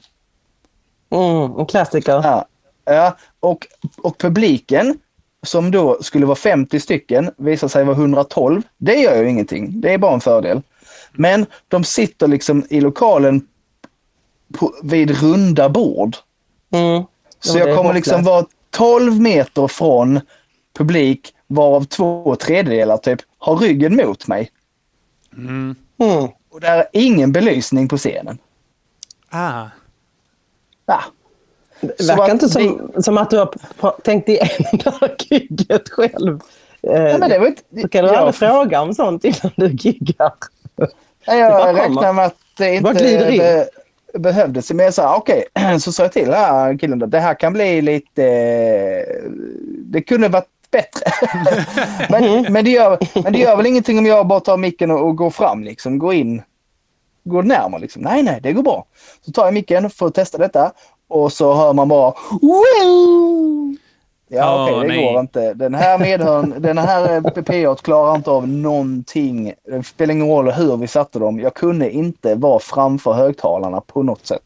S8: Mm, en klassiker.
S4: Ja, ja och, och publiken som då skulle vara femtio stycken visar sig vara hundratolv. Det gör ju ingenting. Det är bara en fördel. Men de sitter liksom i lokalen på, vid runda bord.
S8: Mm.
S4: Så jag kommer liksom vara tolv meter från publik varav två tredjedelar typ har ryggen mot mig.
S9: Mm.
S8: Mm.
S4: Och där är ingen belysning på scenen.
S9: Ah.
S4: Ja.
S8: Det verkar att, inte som, det, som att du har tänkt igenom det här gigget själv.
S4: Ja, men det var inte,
S8: så kan du aldrig fråga om sånt innan du giggar.
S4: Ja, jag räknar med att det inte be, behövdes. Men jag sa okej, okay. Så sa jag till här killen då, det här kan bli lite... Det kunde varit bättre. men, men, det gör, men det gör väl ingenting om jag bara tar micken och, och går fram liksom, går in, går närmare liksom. Nej, nej, det går bra. Så tar jag micken för att testa detta och så hör man bara Woo! Ja, oh, okej, okay, det nej. går inte. Den här medhörn, den här P A klarar inte av någonting. Det spelar ingen roll hur vi satte dem. Jag kunde inte vara framför högtalarna på något sätt.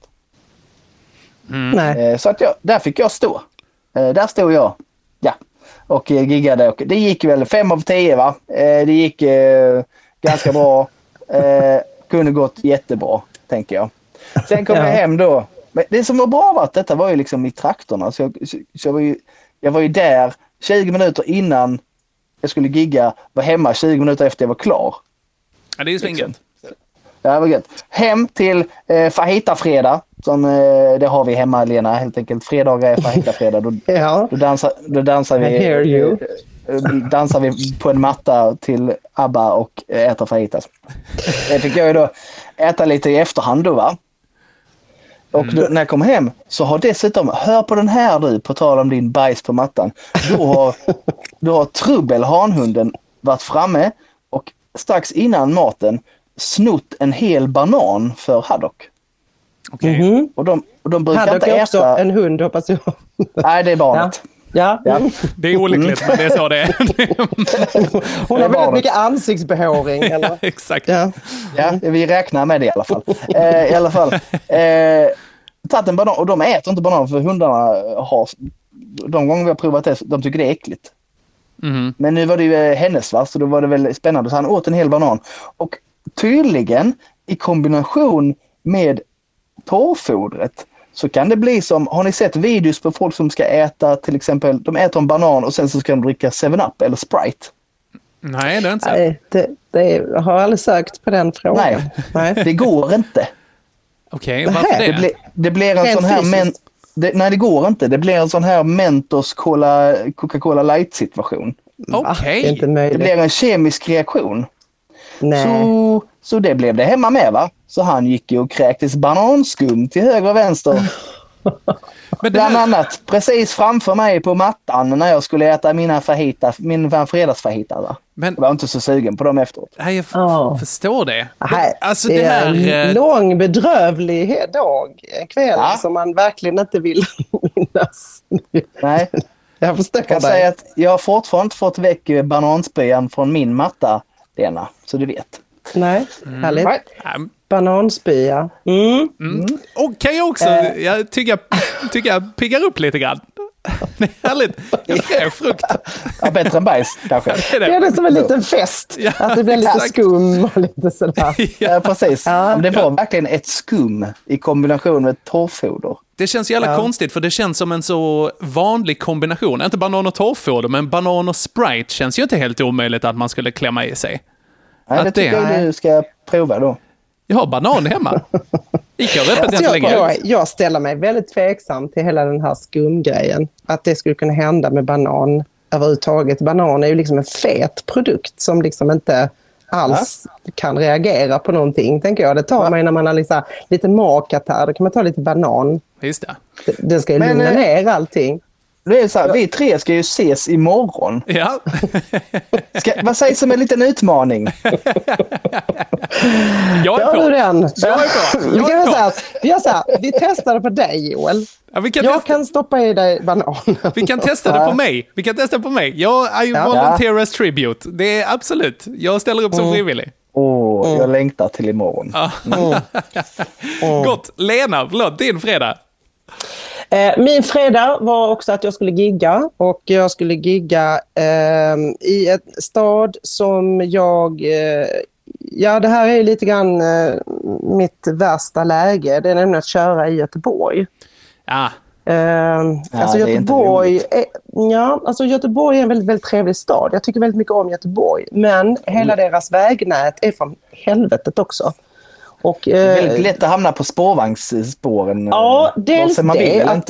S4: Mm. Så att jag, där fick jag stå. Där stod jag. Ja. Och giggade. Och det gick väl fem av tio, va? Det gick eh, ganska bra. Eh, kunde gått jättebra, tänker jag. Sen kom ja. jag hem då. Men det som var bra var att detta var ju liksom i traktorna. Så jag, så, så jag, var, ju, jag var ju där tjugo minuter innan jag skulle gigga. Var hemma tjugo minuter efter jag var klar.
S9: Ja, det är ju svingött. Liksom.
S4: Ja, det var gött. Hem till eh, Fajita-fredag. Som, eh, det har vi hemma, Lena, helt enkelt. Fredagar är Fajita-fredag. Då, ja. då, dansar, då dansar vi...
S8: I hear you.
S4: Eh, dansar vi på en matta till ABBA och äter fajitas. Det fick jag ju då äta lite i efterhand då, va? Och då, när jag kom hem så har dessutom, hör på den här du, på tal om din bajs på mattan. Då har, då har Trubbel, hanhunden, varit framme och strax innan maten snott en hel banan för Haddock.
S9: Okej.
S8: Okay. Mm-hmm.
S4: Och de, och de brukar
S8: Haddock
S4: inte
S8: är
S4: äta...
S8: också en hund, hoppas jag.
S4: Nej, det är barnet.
S8: Ja. Ja.
S4: Ja.
S9: Det är olyckligt, mm. men det är så det är.
S8: Hon har väldigt mycket ansiktsbehåring. Eller?
S9: Ja, exakt.
S4: Ja. Ja, vi räknar med det i alla fall. Eh, I alla fall. Eh, tagit en banan, och de äter inte banan för hundarna har... De gånger vi har provat det, de tycker det är äckligt. Mm. Men nu var det ju hennes, va? Så då var det väl spännande. Så han åt en hel banan. Och tydligen i kombination med torrfodret så kan det bli som, har ni sett videos på folk som ska äta till exempel, de äter en banan och sen så ska de dricka seven up eller Sprite?
S9: Nej, det är inte så.
S8: Nej, det, det jag har aldrig sökt på den frågan.
S4: Nej, Nej. det går inte.
S9: Okej, okay, varför det?
S4: Det, ble, det blir en sån här, men, det, nej det går inte. Det blir en sån här Mentos Cola, Coca-Cola Light situation.
S9: Okej.
S4: Okay. Det blir en kemisk reaktion.
S8: Nej.
S4: Så, så det blev det hemma med, va? Så han gick ju och kräktes bananskum till höger och vänster. Men det här... Bland annat precis framför mig på mattan när jag skulle äta mina fajita, min fredagsfajita, va? Men... Jag var inte så sugen på dem efteråt.
S9: Nej, jag f- oh. förstår det.
S8: Nej, alltså, det, det är här... en lång bedrövlig dag, en kväll ja. som man verkligen inte vill minnas.
S4: Nej.
S8: Jag förstår
S4: jag kan
S8: dig.
S4: säga att jag har fortfarande inte fått väck bananspyan från min matta, Lena, så du vet.
S8: Nej,
S9: mm.
S8: härligt.
S9: Right.
S8: Bananspya. Mm.
S9: Mm. Och kan jag också, äh. jag tycker, tycker jag piggar upp lite grann. Det är härligt. Det är frukt.
S4: Ja, bättre än bajs, kanske.
S8: Det är det, det är som en liten fest. Ja, att det blir lite exakt. skum och lite sådär.
S4: Ja, precis. Ja. Det var ja. verkligen ett skum i kombination med torrfoder.
S9: Det känns jävla ja. konstigt, för det känns som en så vanlig kombination. Inte banan och torrfoder, men banan och Sprite känns ju inte helt omöjligt att man skulle klämma i sig.
S4: Nej, det tycker det... jag du ska prova då.
S9: Jag har banan hemma. Gick jag öppet
S8: jag,
S9: länge.
S8: Jag, jag ställer mig väldigt tveksam till hela den här skumgrejen. Att det skulle kunna hända med banan överhuvudtaget. Banan är ju liksom en fet produkt som liksom inte alls ja. kan reagera på någonting, tänker jag. Det tar man ju när man har liksom lite magkatarr. Då kan man ta lite banan.
S9: Just det.
S8: Det, det ska ju Men, lugna ner allting.
S4: Det är så här, vi tre ska ju ses imorgon.
S9: Ja.
S4: Ska, vad sägs som en liten utmaning?
S9: Jag är på.
S8: Ja, den.
S9: Jag är på.
S8: Vi,
S9: Jag
S8: kan
S9: är på.
S8: Säga, vi, har så här, vi testar det på dig, Joel.
S9: Ja, vi kan
S8: jag
S9: testa.
S8: kan stoppa i dig banan.
S9: Vi kan testa det på mig. Vi kan testa på mig. Jag I ja. volunteer as tribute. Det är absolut. Jag ställer upp som frivillig.
S4: Åh, oh, mm. jag längtar till imorgon.
S9: Mm. Mm. Gott. Lena, förlåt, din fredag.
S8: Min fredag var också att jag skulle gigga, och jag skulle gigga eh, i en stad som jag, eh, ja det här är lite grann eh, mitt värsta läge, det är nämligen att köra i Göteborg.
S9: Ah.
S8: Eh,
S4: ja,
S8: alltså Göteborg är, ja, alltså Göteborg är en väldigt, väldigt trevlig stad, jag tycker väldigt mycket om Göteborg, men mm. hela deras vägnät är från helvetet också. Och,
S4: det är väldigt lätt att hamna på spårvagnsspåren.
S8: Ja, dels
S4: man
S8: det.
S4: vill,
S8: att,
S4: inte.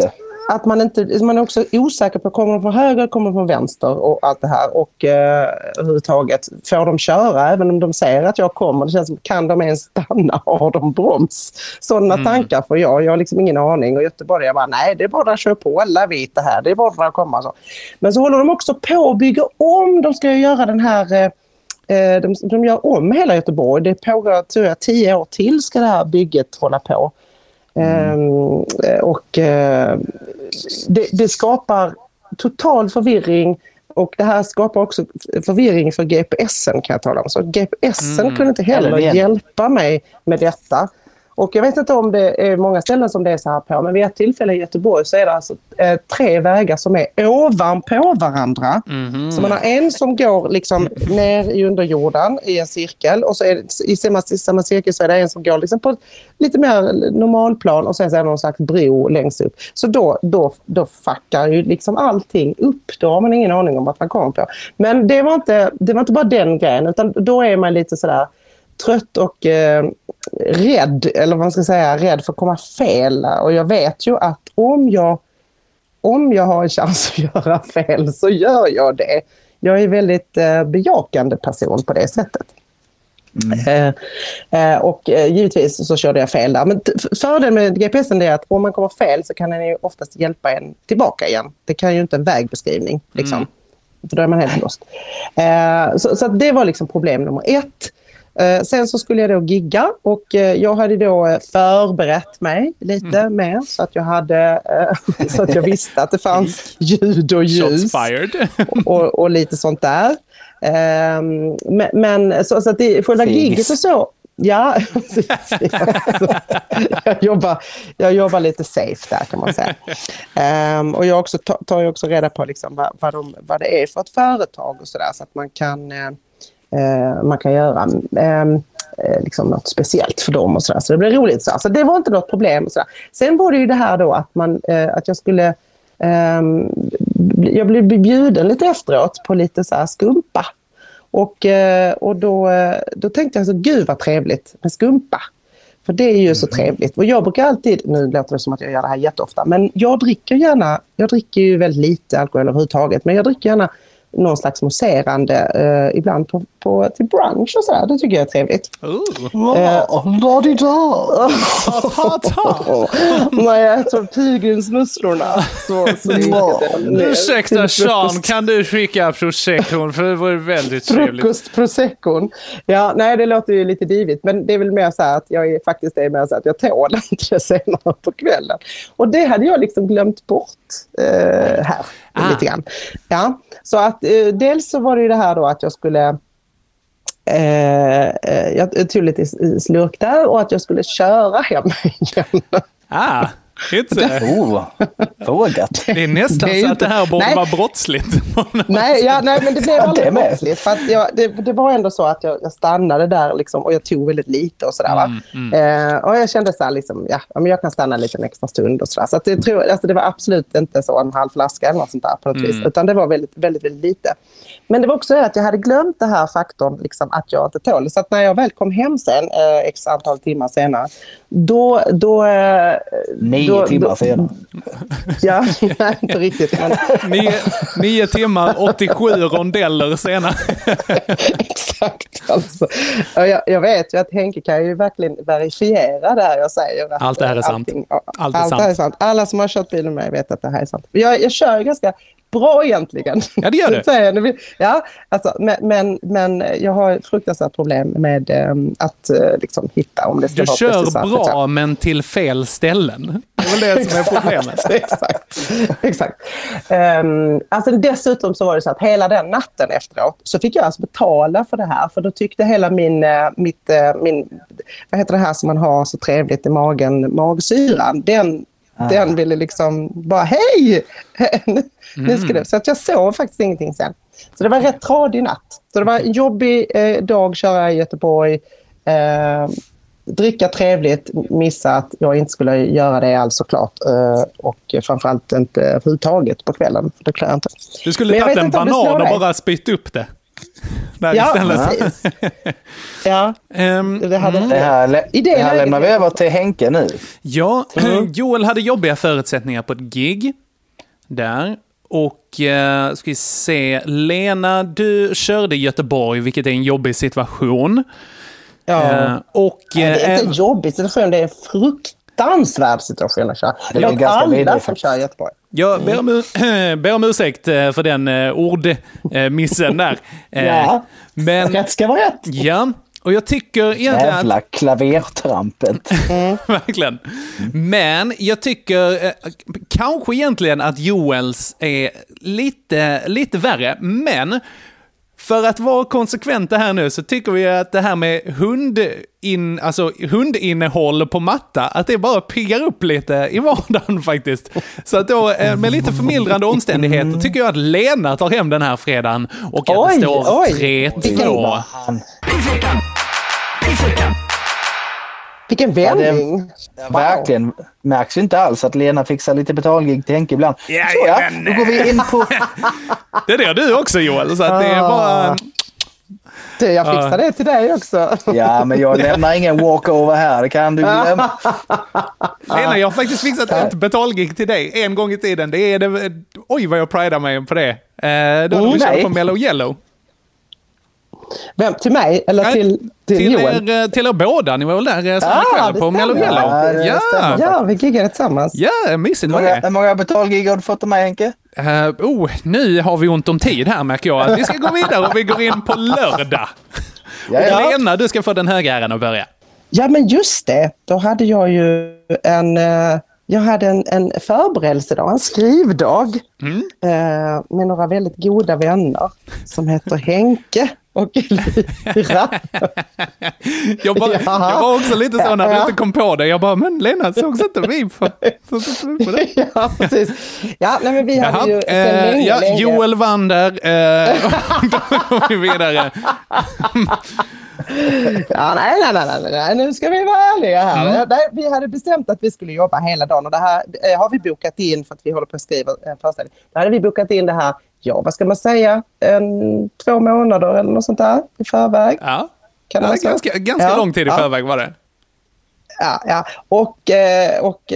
S8: att man inte, man är också osäker på kommer de från höger, kommer de från vänster och allt det här. Och eh, överhuvudtaget får de köra även om de säger att jag kommer. Det känns som, kan de ens stanna? Har de broms? Sådana mm. tankar får jag. Jag har liksom ingen aning. Och Göteborg, jag bara, nej det är bara att köra på. Alla vet det här. Det är bara att komma. Så. Men så håller de också på att bygga om. De ska ju göra den här... Eh, de, de gör om hela Göteborg. Det pågår, tror jag, tio år till ska det här bygget hålla på. Mm. Um, och uh, det, det skapar total förvirring och det här skapar också förvirring för G P S'en kan jag tala om. Så G P S'en mm. kunde inte heller hjälpa mig med detta. Och jag vet inte om det är många ställen som det är så här på, men vid ett tillfälle i Göteborg så är det alltså eh, tre vägar som är ovanpå varandra. Mm-hmm. Så man har en som går liksom ner i underjorden i en cirkel och så är det, i samma, samma cirkel så är det en som går liksom på lite mer normalplan och sen så är det någon slags bro längst upp. Så då, då, då fuckar ju liksom allting upp. Då har man ingen aning om vad man kommer på. Men det var inte, det var inte bara den grejen, utan då är man lite sådär trött och eh, rädd, eller vad man ska säga, rädd för att komma fel. Och jag vet ju att om jag om jag har en chans att göra fel så gör jag det. Jag är en väldigt eh, bejakande person på det sättet. Mm. Eh, eh, och eh, givetvis så körde jag fel där. Men t- fördelen med G P S'en är att om man kommer fel så kan den ju oftast hjälpa en tillbaka igen. Det kan ju inte en vägbeskrivning liksom. Mm. För då är man helt lost. Eh, så så det var liksom problem nummer ett. Uh, sen så skulle jag då gigga och uh, jag hade då förberett mig lite mm. mer så att jag hade uh, så att jag visste att det fanns ljud och ljus och, och lite sånt där. Um, men, men så, så att det, själva gigget och så, ja, jag, jobbar, jag jobbar lite safe där kan man säga. Um, och jag också tar, tar jag också reda på liksom vad, vad, de, vad det är för ett företag och sådär så att man kan uh, Uh, man kan göra uh, liksom något speciellt för dem och sådär. Så det blir roligt. Så, så det var inte något problem. Och sådär. Sen var det ju det här då att, man, uh, att jag skulle um, jag blev bjuden lite efteråt på lite så här skumpa. Och, uh, och då, uh, då tänkte jag så gud vad trevligt med skumpa. För det är ju mm. så trevligt. Och jag brukar alltid, nu låter det som att jag gör det här jätteofta, men jag dricker gärna, jag dricker ju väldigt lite alkohol överhuvudtaget, men jag dricker gärna någon slags mousserande uh, ibland på, på, till brunch och sådär. Det tycker jag är trevligt. Vad är det? Ta, ta, ta! Nej, jag tror pilgrimsmusslorna. Så, så
S9: ursäkta, Sean, kan du skicka Proseccon? För det var väldigt trevligt.
S8: Frukost Proseccon. Ja, nej, det låter ju lite divigt. Men det är väl mer så här att jag är, faktiskt är mer så att jag tål inte det senare på kvällen. Och det hade jag liksom glömt bort uh, här. Ah. Lite grann. Ja, så att eh, dels så var det ju det här då att jag skulle eh, jag tog lite slurk där och att jag skulle köra hem igen.
S9: Ah, inte
S4: oh, vågat.
S9: Det är nästan det är så att det här borde nej. vara brottsligt.
S8: nej, ja, nej, men det blev aldrig brottsligt. För att jag, det, det var ändå så att jag, jag stannade där liksom, och jag tog väldigt lite och sådär. Va? Mm, mm. Eh, och jag kände så här, liksom, ja, men jag kan stanna lite en extra stund och sådär. Så att det, tror, alltså, det var absolut inte så en halv flaska eller något sånt där på något mm. vis. Utan det var väldigt, väldigt, väldigt lite. Men det var också att jag hade glömt det här faktorn liksom, att jag inte tål. Så att när jag väl kom hem sen, eh, x antal timmar senare, då... då eh,
S4: Nio då, timmar då, senare.
S8: Ja, nej, inte riktigt. Men...
S9: nio, nio timmar, åttiosju rondeller senare.
S8: Exakt. Alltså. Jag, jag vet ju att Henke kan ju verkligen verifiera det här jag säger. Att
S9: allt det här är sant.
S8: Allting,
S9: allt är
S8: allt
S9: sant.
S8: är sant. Alla som har kört bil med mig vet att det här är sant. Jag, jag kör ganska bra egentligen.
S9: Ja, det gör
S8: det. Ja, alltså, men, men, men jag har fruktansvärt problem med um, att uh, liksom, hitta om det ska
S9: du
S8: vara
S9: kör
S8: precis
S9: bra
S8: sant.
S9: Men till fel ställen. Det är väl det som är problemet.
S8: Exakt. Exakt. Um, alltså, dessutom så var det så att hela den natten efteråt så fick jag alltså betala för det här. För då tyckte hela min, uh, mitt, uh, min vad heter det här som man har så trevligt i magen, magsyran, den Ah. Den ville liksom bara, hej! nu ska det. Så att jag sov faktiskt ingenting sen. Så det var rätt tradig natt. Så det var en jobbig eh, dag, köra i Göteborg, eh, dricka trevligt, missa att jag inte skulle göra det alls såklart. Eh, och framförallt inte överhuvudtaget på kvällen. För det klarar jag inte.
S9: Du skulle ta en banan och bara spytt upp det. där
S8: ja,
S9: istället.
S8: Precis. Ja,
S9: um,
S8: det, hade
S4: mm. det här, lä- det här lämnar vi över till Henke nu.
S9: Ja, mm. Joel hade jobbiga förutsättningar på ett gig där. Och eh, ska vi se, Lena, du körde i Göteborg, vilket är en jobbig situation.
S8: Ja,
S9: eh, och,
S8: ja det är inte en
S9: eh,
S8: jobbig situation, det är en fruktansvärd situation att köra. Det är ganska alla som kör i Göteborg.
S9: Jag ber om, ber om ursäkt för den uh, ordmissen där.
S8: Ja,
S9: men,
S8: rätt ska vara rätt.
S9: Ja, och jag tycker egentligen
S4: jävla att... klavertrampet.
S9: Mm. Verkligen. Men jag tycker eh, kanske egentligen att Joels är lite, lite värre. Men för att vara konsekventa här nu så tycker vi att det här med hund in, alltså hundinnehåll på matta, att det bara piggar upp lite i vardagen faktiskt. Så att då med lite förmildrande omständigheter tycker jag att Lena tar hem den här fredagen och att
S8: oj,
S9: det står tre två. Vilken vändning.
S4: Ja, det, wow. Verkligen. Märks ju inte alls att Lena fixar lite betalgig till Henke ibland.
S9: Ja,
S4: så ja, då går vi in på...
S9: Det är det du också, Joel. Så att det är bara...
S8: Du, jag fixar det till dig också.
S4: Ja, men jag lämnar ingen walkover här. Det kan du glömma.
S9: Lena, jag har faktiskt fixat ett betalgig till dig en gång i tiden. Det är det... Oj, vad jag pridar mig på det. Eh, då har vi kört på Mellow Yellow.
S8: Vem? Till mig? Eller till, till,
S9: till
S8: Joel?
S9: Er, till er båda. Ni var väl där samma
S8: ah,
S9: kväll på Mellow Yellow?
S8: Ja,
S9: ja.
S8: ja, vi giggade tillsammans.
S9: Ja, mysigt var
S4: det. Hur många betalgig har du fått av mig, Henke?
S9: Uh, oh, nu har vi ont om tid här, märker jag. Att vi ska gå vidare och vi går in på lördag. Ja, ja. Lena, du ska få den höga äran att börja.
S8: Ja, men just det. Då hade jag ju en... Uh, jag hade en, en förberedelsedag, en skrivdag. Mm. Uh, med några väldigt goda vänner som heter Henke och Lyra.
S9: jag, bara, ja. jag var också lite så när du inte kom på det. Jag bara, men Lena, sågs inte vi på, sågs inte vi på det?
S8: Ja, precis. Ja, nej, men vi
S9: Jaha,
S8: hade ju
S9: eh, länge, ja, länge. Joel Wander. Eh, då går vi vidare.
S8: Ja, nej, nej, nej, nej, nej, nu ska vi vara ärliga här. Mm. Nej, vi hade bestämt att vi skulle jobba hela dagen och det här eh, har vi bokat in för att vi håller på att skriva en föreställning. Då hade vi bokat in det här, ja, vad ska man säga, en, två månader eller något sånt där i förväg.
S9: Ja,
S8: kan
S9: ja
S8: alltså?
S9: ganska, ganska
S8: ja.
S9: lång tid i
S8: ja.
S9: förväg var det.
S8: Ja, ja. Och, och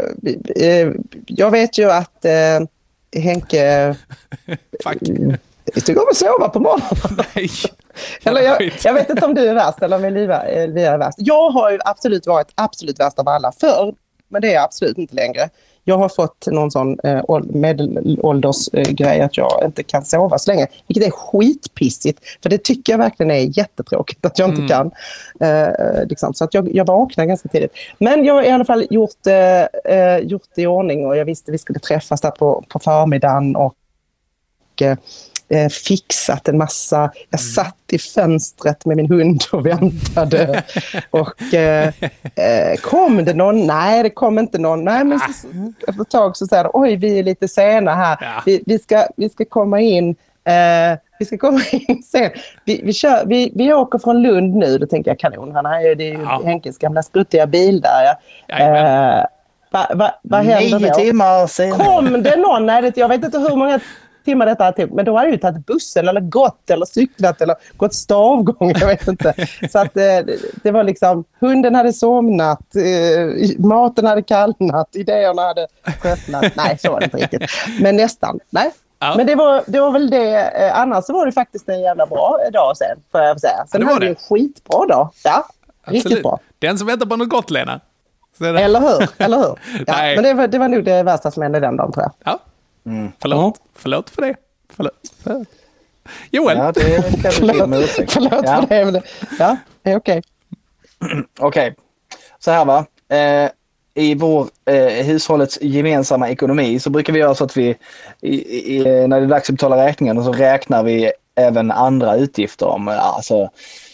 S8: eh, jag vet ju att eh, Henke tycker om att sova på morgonen.
S9: Nej.
S8: Eller jag, jag vet inte om du är värst eller om vi är värst. Jag har ju absolut varit absolut värst av alla förr, men det är jag absolut inte längre. Jag har fått någon sån eh, medelåldersgrej eh, att jag inte kan sova så länge, vilket är skitpissigt, för det tycker jag verkligen är jättetråkigt att jag inte mm. kan. Eh, liksom. Så att jag, jag vaknar ganska tidigt. Men jag har i alla fall gjort, eh, gjort det i ordning och jag visste vi skulle träffas där på, på förmiddagen och eh, fixat en massa. Jag satt i fönstret med min hund och väntade. Och eh, kom det någon? Nej, det kom inte någon. Nej, men så, efter ett tag så säger de, oj, vi är lite sena här. Ja. Vi, vi, ska, vi ska komma in. Eh, vi ska komma in sen. Vi, vi, kör, vi, vi åker från Lund nu. Då tänker jag, kanon. Han är, det är ju ja. Henkes gamla spruttiga bil där. Ja. Eh, vad va, va händer
S4: Nio
S8: då?
S4: timmar senare.
S8: Kom det någon? Nej, jag vet inte hur många timmar detta här till, men då hade jag ju tagit bussen eller gått eller cyklat eller gått stavgång, jag vet inte. Så att eh, det var liksom, hunden hade somnat, eh, maten hade kallnat, idéerna hade tröttnat. Nej, så var det inte riktigt. Men nästan, nej. Ja. Men det var, det var väl det, eh, annars så var det faktiskt en jävla bra dag sen, får jag säga. Sen ja, det hade det en skitbra dag. Ja, absolut. Riktigt bra.
S9: Den som väntar på något gott, Lena.
S8: Eller hur, eller hur? Ja, men det var, det var nog det värsta som hände den dagen, tror jag.
S9: Ja. Mm. Förlåt. Mm. Förlåt för det. Förlåt. Förlåt. Joel.
S4: Ja, det kan du
S8: förlåt, förlåt ja. för det. Ja, det är okej.
S4: Okej. Okay. Så här va. Eh, I vår eh, hushållets gemensamma ekonomi så brukar vi göra så att vi i, i, när det är dags att betala räkningen så räknar vi även andra utgifter om alltså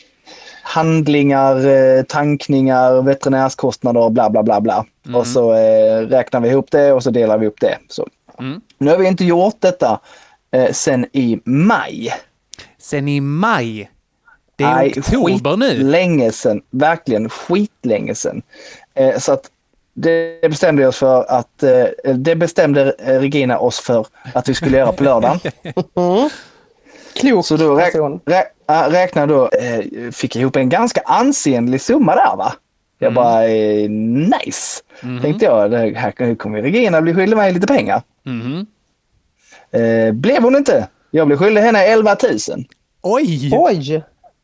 S4: handlingar, eh, tankningar, veterinärskostnader bla bla bla bla. Mm. Och så eh, räknar vi ihop det och så delar vi upp det. Så. Mm. Nu har vi inte gjort detta eh, sen i maj.
S9: Sen i maj? Det är Nej, oktober nu.
S4: Länge sen, verkligen skitlänge sen. Eh, så att det bestämde oss för att eh, det bestämde Regina oss för att vi skulle göra på lördagen.
S8: Klok
S4: så då räk,
S8: person.
S4: Rä, äh, räknar då, eh, fick jag ihop en ganska ansenlig summa där va. Jag
S9: Mm.
S4: bara, eh, nice.
S9: Mhm.
S4: Tänkte jag, det här kommer Regina bli skyldig mig lite pengar.
S9: Mhm.
S4: Eh, blev hon inte. Jag blev skyldig henne elva tusen.
S9: Oj!
S8: Oj!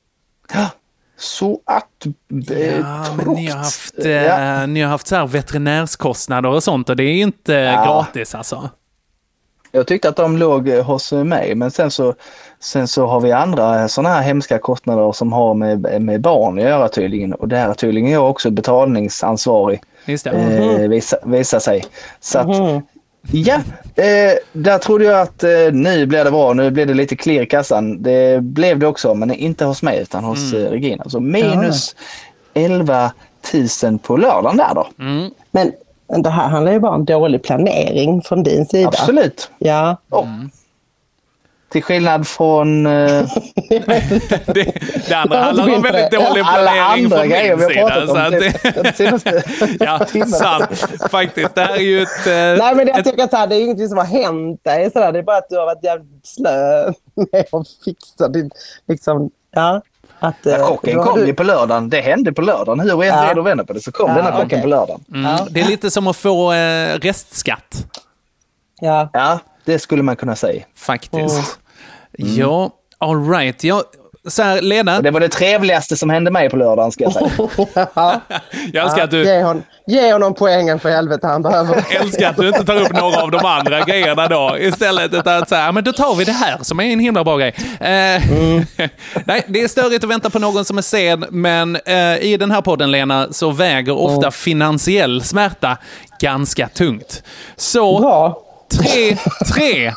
S4: Så att... Eh,
S9: Ja, men ni har haft, eh,
S4: ja.
S9: ni har haft så här veterinärskostnader och sånt och det är inte
S4: Ja.
S9: gratis alltså.
S4: Jag tyckte att de låg hos mig, men sen så, sen så har vi andra sådana här hemska kostnader som har med, med barn att göra tydligen. Och där är tydligen jag också betalningsansvarig.
S9: Just det.
S4: Eh, visa, visa sig. Så att,
S8: Mhm.
S4: ja, eh, där trodde jag att eh, nu blir det bra, nu blir det lite klirr i kassan. Det blev det också, men inte hos mig utan hos
S9: Mm.
S4: eh, Regina. Så minus elva tusen på lördagen där då.
S9: Mm.
S8: Men det här handlar ju bara om dålig planering från din sida.
S4: Absolut.
S8: Ja.
S4: Oh. Till skillnad från... Eh,
S9: det, det andra handlar om väldigt dålig
S4: alla
S9: planering
S4: andra
S9: från
S4: grejer
S9: min
S4: vi har pratat
S9: sida.
S4: om
S9: Så att
S4: det-
S9: det,
S4: den senaste
S9: ja, sant. Faktiskt. Det här är ju ett... eh,
S8: Nej, men jag
S9: ett
S8: tycker att det här, det är ingenting som har hänt dig. Sådär. Det är bara att du har varit jävligt slö med att fixa din... Liksom, ja, att,
S4: ja,
S8: eh,
S4: chocken
S8: då har
S4: kom
S8: du-
S4: ju på lördagen. Det hände på lördagen. Hur är
S8: Ja.
S4: det och vänner på det så kom
S8: Ja,
S4: denna chocken
S8: okej.
S4: på lördagen.
S9: mm, det är lite som att få eh, restskatt.
S8: Ja.
S4: Ja, det skulle man kunna säga.
S9: Faktiskt. Ja, all right. Jag, så här, Lena.
S4: Och det var det trevligaste som hände mig på lördagen ska jag säga.
S9: Jag älskar att du...
S8: Ge, hon, ge honom poängen för helvete han behöver.
S9: älskar att du inte tar upp några av de andra grejerna då. Istället utan att säga, men då tar vi det här som är en himla bra grej. Eh,
S4: Mm.
S9: Nej, det är störigt att vänta på någon som är sen, men eh, i den här podden, Lena, så väger ofta
S8: Mm.
S9: finansiell smärta ganska tungt. Så,
S8: Bra.
S9: tre, tre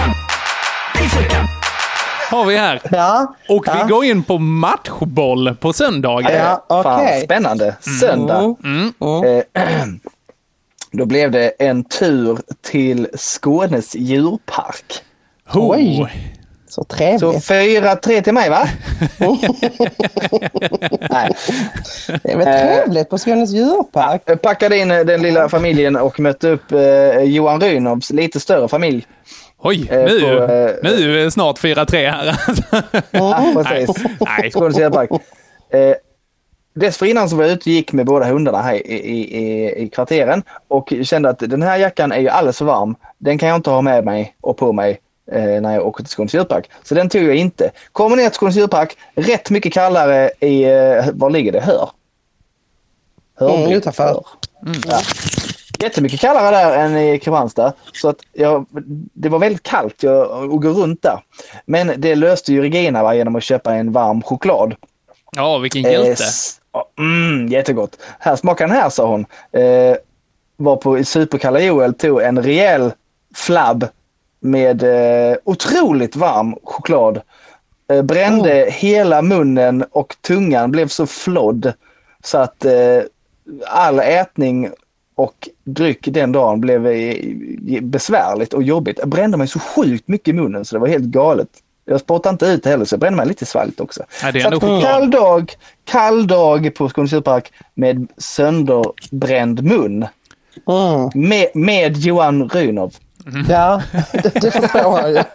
S9: har vi här.
S8: Ja.
S9: Och
S8: ja.
S9: vi går in på matchboll på söndagen.
S8: Ja, okej.
S4: Fan, spännande. Söndag.
S9: Mm.
S4: Eh, då blev det en tur till Skånes djurpark.
S8: Oj. Så trevligt.
S4: Så fyra tre till mig va? Nej.
S8: Det är väl trevligt på Skånes djurpark.
S4: Jag packade in den lilla familjen och mötte upp eh, Johan Rynovs lite större familj.
S9: Oj,
S4: Eh,
S9: nu,
S4: på, eh,
S9: nu är det snart fyra tre här.
S4: Ja, precis.
S9: Nej.
S4: Skånes djurpark. Eh, dessförinnan så var jag ute och gick med båda hundarna här i, i, i, i kvarteren och kände att den här jackan är ju alldeles för varm. Den kan jag inte ha med mig och på mig eh, när jag åker till Skånes djurpark. Så den tog jag inte. Kommer ner till Skånes djurpark, rätt mycket kallare i, eh, var ligger det? Hör? Hör?
S8: Mm, utanför.
S9: Mm.
S4: Ja. Jättemycket kallare där än i Kristianstad. Så att jag, det var väldigt kallt jag, att gå runt där. Men det löste ju Regina va, genom att köpa en varm choklad.
S9: Ja, vilken hjälte.
S4: Eh, s- mm, jättegott. Här smakar den här, sa hon. Eh, var på Superkalla Joel, tog en rejäl flabb med eh, otroligt varm choklad. Eh, brände
S8: Oh.
S4: hela munnen och tungan blev så flodd så att eh, all ätning och dryck den dagen blev eh, besvärligt och jobbigt. Jag brände mig så sjukt mycket i munnen så det var helt galet. Jag spottade inte ut heller så jag brände mig lite svalt också.
S9: Ja, det är
S4: Så
S9: ändå
S4: att
S9: choklad.
S4: kall dag, kall dag på Skånes djurpark med sönderbränd mun.
S8: Mm.
S4: Med, med Johan Rynov.
S8: Ja, det, det förstår jag ju.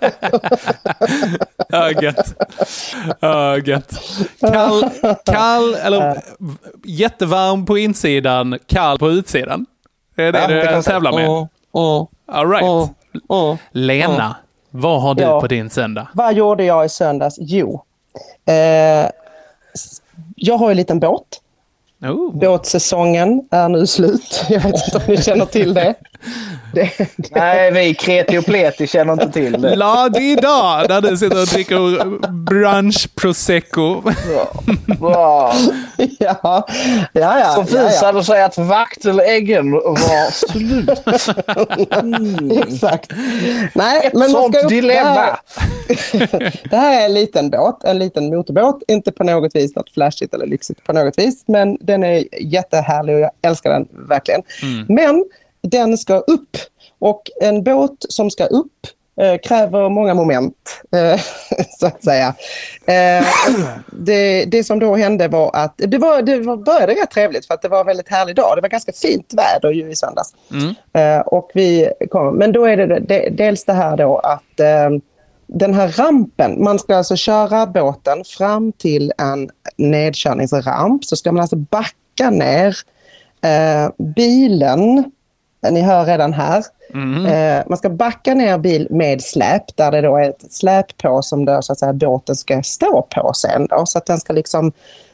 S9: Ja, gött. Ja, gött. Kall, kall eller jättevarm på insidan, kall på utsidan. Det är det
S4: Ja, det kan
S9: du
S4: jag säga.
S9: tävlar med.
S8: Mm, mm,
S9: All right.
S8: mm, mm.
S9: Lena, vad har du
S8: Ja.
S9: på din söndag?
S8: Vad gjorde jag i söndags? Jo, eh, s- jag har ju en liten båt.
S9: Oh.
S8: Båtsäsongen är nu slut. Jag vet inte om ni känner till det. det, det.
S4: Nej, vi kreti och pleti känner inte till det.
S9: La-di-da, där du sitter och dricker brunch prosecco.
S4: Bra.
S8: Ja, ja, ja.
S4: Som
S8: ja, ja.
S4: visade sig att vakteläggen var slut. Mm.
S8: Exakt. Nej,
S4: Ett
S8: men man
S4: sånt
S8: ska upp
S4: dilemma.
S8: där. Det här är en liten båt, en liten motorbåt. Inte på något vis något flashigt eller lyxigt på något vis. Men den är jättehärlig och jag älskar den verkligen.
S9: Mm.
S8: Men den ska upp. Och en båt som ska upp eh, kräver många moment, eh, så att säga. Eh, det, det som då hände var att det, var, det var, började rätt trevligt för att det var en väldigt härlig dag. Det var ganska fint väder ju i söndags.
S9: Mm.
S8: Eh, och vi kom, men då är det, det dels det här då att eh, den här rampen, man ska alltså köra båten fram till en nedkörningsramp, så ska man alltså backa ner eh, bilen, ni hör redan här, mm. eh, man ska backa ner bil med släp, där det då är ett släp på som då, så att säga, båten ska stå på sen då, så att den ska liksom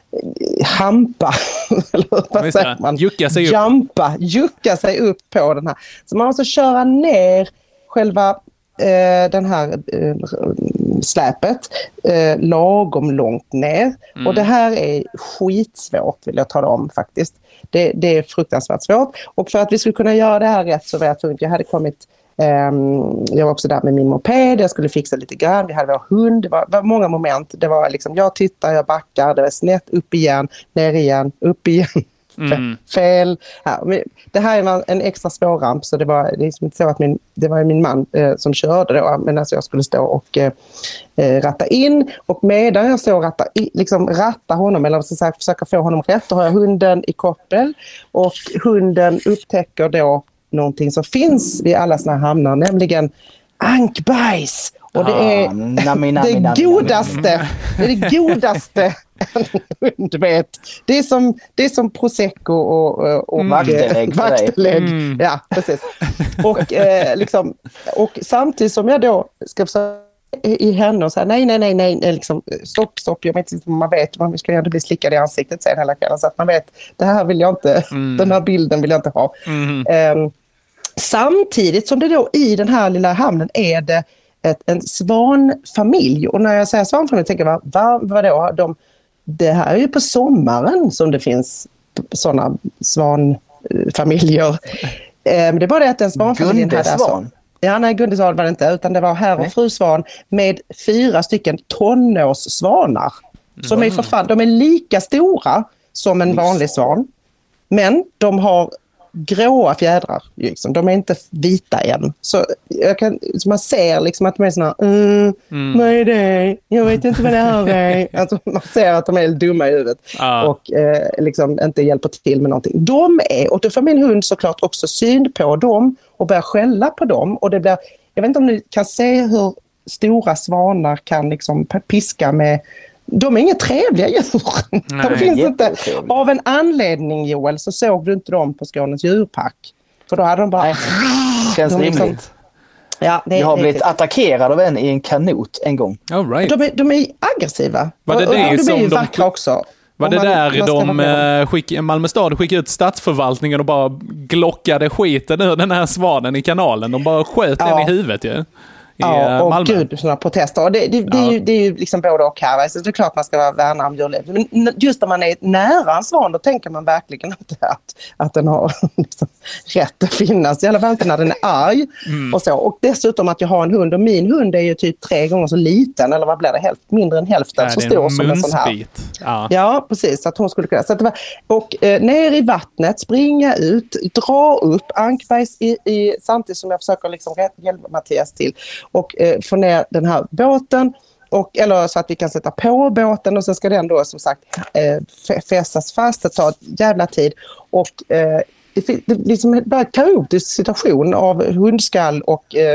S8: hampa eller vad säger man?
S9: Jucka sig upp.
S8: Jumpa, jucka sig upp på den här. Så man måste köra ner själva eh, den här eh, släpet eh, lagom långt ner. Mm. Och det här är skitsvårt, vill jag tala om faktiskt. Det, det är fruktansvärt svårt. Och för att vi skulle kunna göra det här rätt så var jag tvungen. Jag hade kommit Um, jag var också där med min moped, jag skulle fixa lite grann, vi hade vår hund, det var, var många moment, det var liksom jag tittar, jag backar, det var snett, upp igen, ner igen, upp igen, mm. fel. Ja, det här är en extra svår ramp, så det var liksom inte så att min, det var min man eh, som körde då, men alltså jag skulle stå och eh, ratta in, och medan jag står och ratta, liksom ratta honom, eller så säga, försöka få honom rätt, då har jag hunden i koppel, och hunden upptäcker då någonting som finns vid alla såna här hamnar, nämligen ankbajs. Och det är ah, nami, nami, det nami, godaste, nami. det är det godaste en hund vet. Det är som, det är som prosecco och, och
S4: mm. vaktelägg.
S8: vaktelägg. Mm. Ja, precis. Och, eh, liksom, och samtidigt som jag då ska försöka i henne och säga nej, nej, nej, nej, liksom, stopp, stopp, jag vet inte om man vet, man ska ju inte bli slickad i ansiktet sen hela kvällen, så att man vet, det här vill jag inte, mm. den här bilden vill jag inte ha. Mm. Um, samtidigt som det då i den här lilla hamnen är det ett, en svanfamilj, och när jag säger svanfamilj tänker jag, vad, vad då? De, det här är ju på sommaren som det finns sådana svanfamiljer. Um, det är bara det att en svanfamilj
S4: Gunde Svan.
S8: Ja, nej, Gunde Svan var det inte, utan det var herr och fru Svan med fyra stycken tonårssvanar. Mm. Som är för fan, de är lika stora som en vanlig svan, men de har gråa fjädrar. Liksom. De är inte vita än. Så, jag kan, så man ser liksom att de är såna mm, mm. vad är det? Jag vet inte vad det här är. Alltså, man ser att de är dumma i huvudet ah. och eh, liksom inte hjälper till med någonting. De är, och då får min hund såklart också syn på dem och börjar skälla på dem. Och det blir, jag vet inte om ni kan se hur stora svanar kan liksom piska med. De är inga trevliga djur. Nej, de finns inte. Av en anledning, Joel, så såg du inte dem på Skånes djurpark. För då hade de bara...
S4: Nej, känns de liksom, rimligt. Ja, det, jag har det, blivit det. attackerad av en i en kanot en gång.
S9: All right.
S8: de, är, de är aggressiva.
S9: Var det
S8: och,
S9: det
S8: och de
S9: som
S8: är ju
S9: de
S8: vackra också.
S9: Var det man, där de skick, Malmö stad skickade ut stadsförvaltningen och bara glockade skiten ur den här svanen i kanalen? De bara sköt ja. den i huvudet ju.
S8: Ja, och Malmö. Gud, sådana protester. Och det, det, det, ja. är ju, det är ju liksom både och här. Så det är klart man ska vara värna om djurliv. Men just när man är nära en svan, då tänker man verkligen att, att, att den har liksom rätt att finnas. I alla fall inte när den är arg. Mm. Och, så. Och dessutom att jag har en hund. Och min hund är ju typ tre gånger så liten. Eller vad blir det? Hälft, mindre än hälften. Så stor som en sån här. Ja. ja, precis. Att hon skulle kunna. Så att det var, och eh, ner i vattnet, springa ut, dra upp ankbajs i, i, samtidigt som jag försöker liksom hjälpa Mattias till. Och eh, få ner den här båten, och, eller så att vi kan sätta på båten, och sen ska den då som sagt eh, fästas fast. Det tar ett jävla tid. Och eh, det är liksom bara en kaotisk situation av hundskall och eh,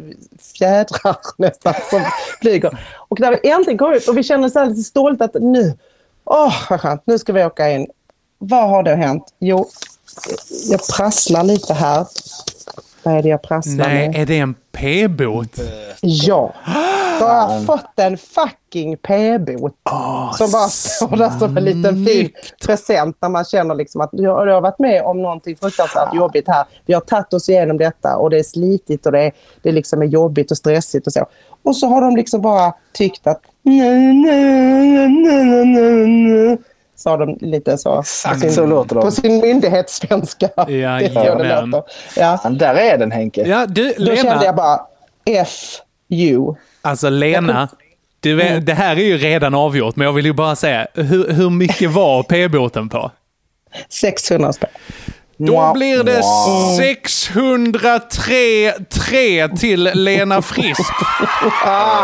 S8: fjädrar nästan som flyger. Och när vi äntligen kommer ut och vi känner så lite stolt att nu, åh oh, vad skönt, nu ska vi åka in. Vad har då hänt? Jo, jag prasslar lite här. Vad är det jag prasslar
S9: Nej,
S8: med?
S9: är det en p-bot?
S8: Ja. Så jag har fått en fucking p-bot. Oh, som bara står där som en liten fin present när man känner liksom att jag, jag har varit med om någonting fruktansvärt jobbigt här. Vi har tagit oss igenom detta och det är slitigt och det är, det liksom är jobbigt och stressigt och så. Och så har de liksom bara tyckt att nej, nej, nej, nej, nej. Sa de lite så.
S4: Exakt,
S8: på sin,
S4: så låter de.
S8: På sin myndighetssvenska.
S9: Ja,
S8: det
S9: ja,
S8: det låter. Ja.
S4: Där är den, Henke.
S9: Ja, du,
S8: Då
S9: Lena.
S8: kände jag bara F U.
S9: Alltså Lena, du vet, mm. det här är ju redan avgjort, men jag vill ju bara säga, hur, hur mycket var p-båten på?
S8: sexhundra spänn.
S9: Då wow. blir det wow. sexhundratre tre till Lena Frisk.
S8: ah.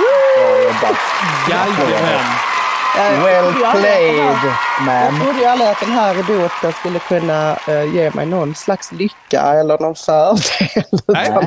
S9: Jajamän.
S4: Well played, man.
S8: Jag trodde ju aldrig att den här båten skulle kunna uh, ge mig någon slags lycka eller någon fördel.
S9: Nej.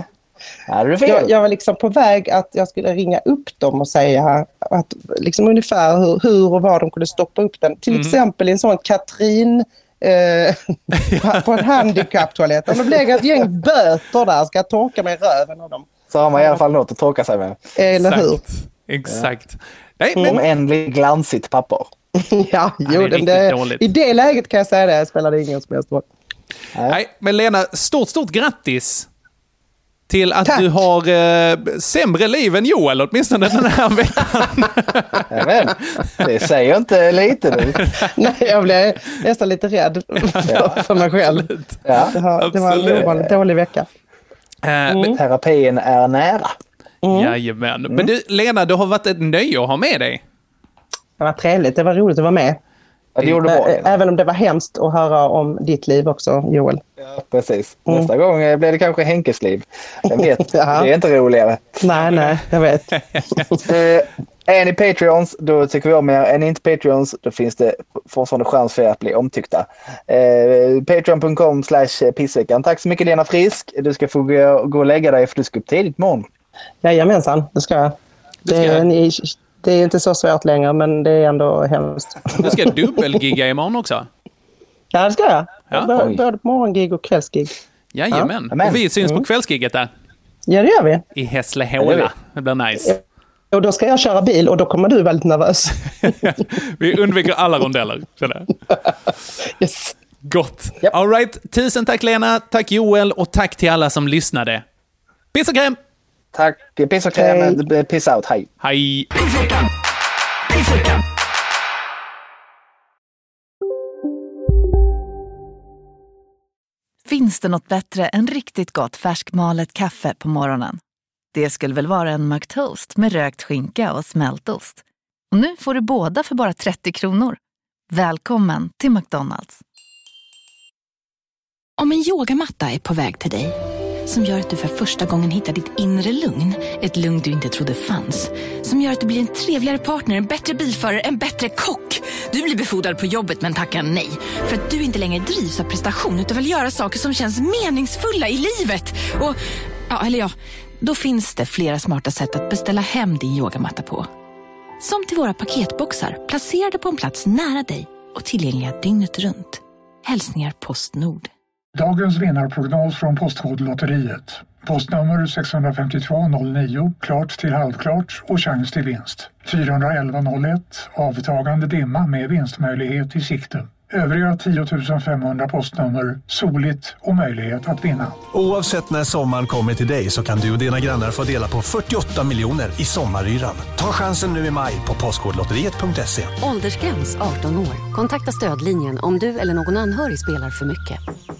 S4: Ja, det är fel.
S8: Jag, jag var liksom på väg att jag skulle ringa upp dem och säga att liksom ungefär hur, hur och vad de kunde stoppa upp den. Till mm. exempel i en sån Katrin eh, på en handikapptoalett. Om det blir ett gäng böter där, ska jag torka mig i röven av dem.
S4: Så har man i alla fall något att torka sig med.
S8: Eller
S9: Exakt.
S8: hur?
S9: Exakt.
S4: Nej, men... Om en glansigt papper.
S8: Ja, jo, det det, i det läget kan jag säga det, spelar det ingen som helst roll.
S9: Nej. Nej, men Lena, stort, stort grattis till att Tack. Du har eh, sämre liv än Joel, åtminstone den här veckan.
S4: Jag vet, det säger inte lite nu.
S8: Nej, jag blev nästan lite rädd
S9: ja,
S8: för mig själv.
S4: Ja,
S8: det, har, det var en ovanligt dålig vecka.
S4: Mm. Men terapin är nära.
S9: Mm. Jajamän. Mm. Men du, Lena, det har varit ett nöje att ha med dig.
S8: Det var trevligt, det var roligt att vara med.
S4: Ja, det gjorde bra.
S8: Även om det var hemskt att höra om ditt liv också, Joel.
S4: Ja, precis. Mm. Nästa gång blir det kanske Henkes liv. Jag vet, ja. Det är inte roligare.
S8: Nej, nej, jag vet.
S4: Är ni Patreons, då tycker vi om er. Är ni inte Patreons, då finns det fortfarande chans för er att bli omtyckta. Eh, Patreon punkt com slash pissveckan. Tack så mycket, Lena Frisk. Du ska få gå, gå och lägga dig för du ska upp tidigt imorgon.
S8: Jajamensan, det ska jag. Det, det, ska. Ni, det är inte så svårt längre, men det är ändå hemskt.
S9: Du ska dubbelgigga imorgon också. Ja,
S8: det ska jag. Ja. Både, både morgongig och kvällsgig.
S9: Jajamän. Ja. Och vi syns mm. på kvällsgigget där.
S8: Ja, det gör vi.
S9: I Hässleholm. Det, det blir nice.
S8: Och då ska jag köra bil och då kommer du väldigt nervös.
S9: Vi undviker alla rondeller.
S8: Yes.
S9: Gott. Yep. All right. Tusen tack, Lena. Tack, Joel. Och tack till alla som lyssnade. Piss och kräm!
S4: Tack. Piss och kräm. Hey. Piss out. Hej.
S9: Hej.
S10: Pissveckan. Pissveckan.
S16: Finns det något bättre än riktigt gott färskmalet kaffe på morgonen? Det skulle väl vara en McToast med rökt skinka och smältost. Och nu får du båda för bara trettio kronor. Välkommen till McDonald's.
S17: Om en yogamatta är på väg till dig, som gör att du för första gången hittar ditt inre lugn, ett lugn du inte trodde fanns, som gör att du blir en trevligare partner, en bättre bilförare, en bättre kock. Du blir befordrad på jobbet men tackar nej, för att du inte längre drivs av prestation utan vill göra saker som känns meningsfulla i livet. Och, ja, eller ja, då finns det flera smarta sätt att beställa hem din yogamatta på. Som till våra paketboxar, placerade på en plats nära dig och tillgängliga dygnet runt. Hälsningar Postnord.
S18: Dagens vinnarprognos från Postkodlotteriet. Postnummer sex fem två noll nio, klart till halvklart och chans till vinst. fyra ett ett noll ett, avtagande dimma med vinstmöjlighet i sikte. Övriga tio tusen femhundra postnummer, soligt och möjlighet att vinna.
S19: Oavsett när sommaren kommer till dig så kan du och dina grannar få dela på fyrtioåtta miljoner i sommaryran. Ta chansen nu i maj på postkodlotteriet punkt se.
S20: Åldersgräns arton år. Kontakta stödlinjen om du eller någon anhörig spelar för mycket.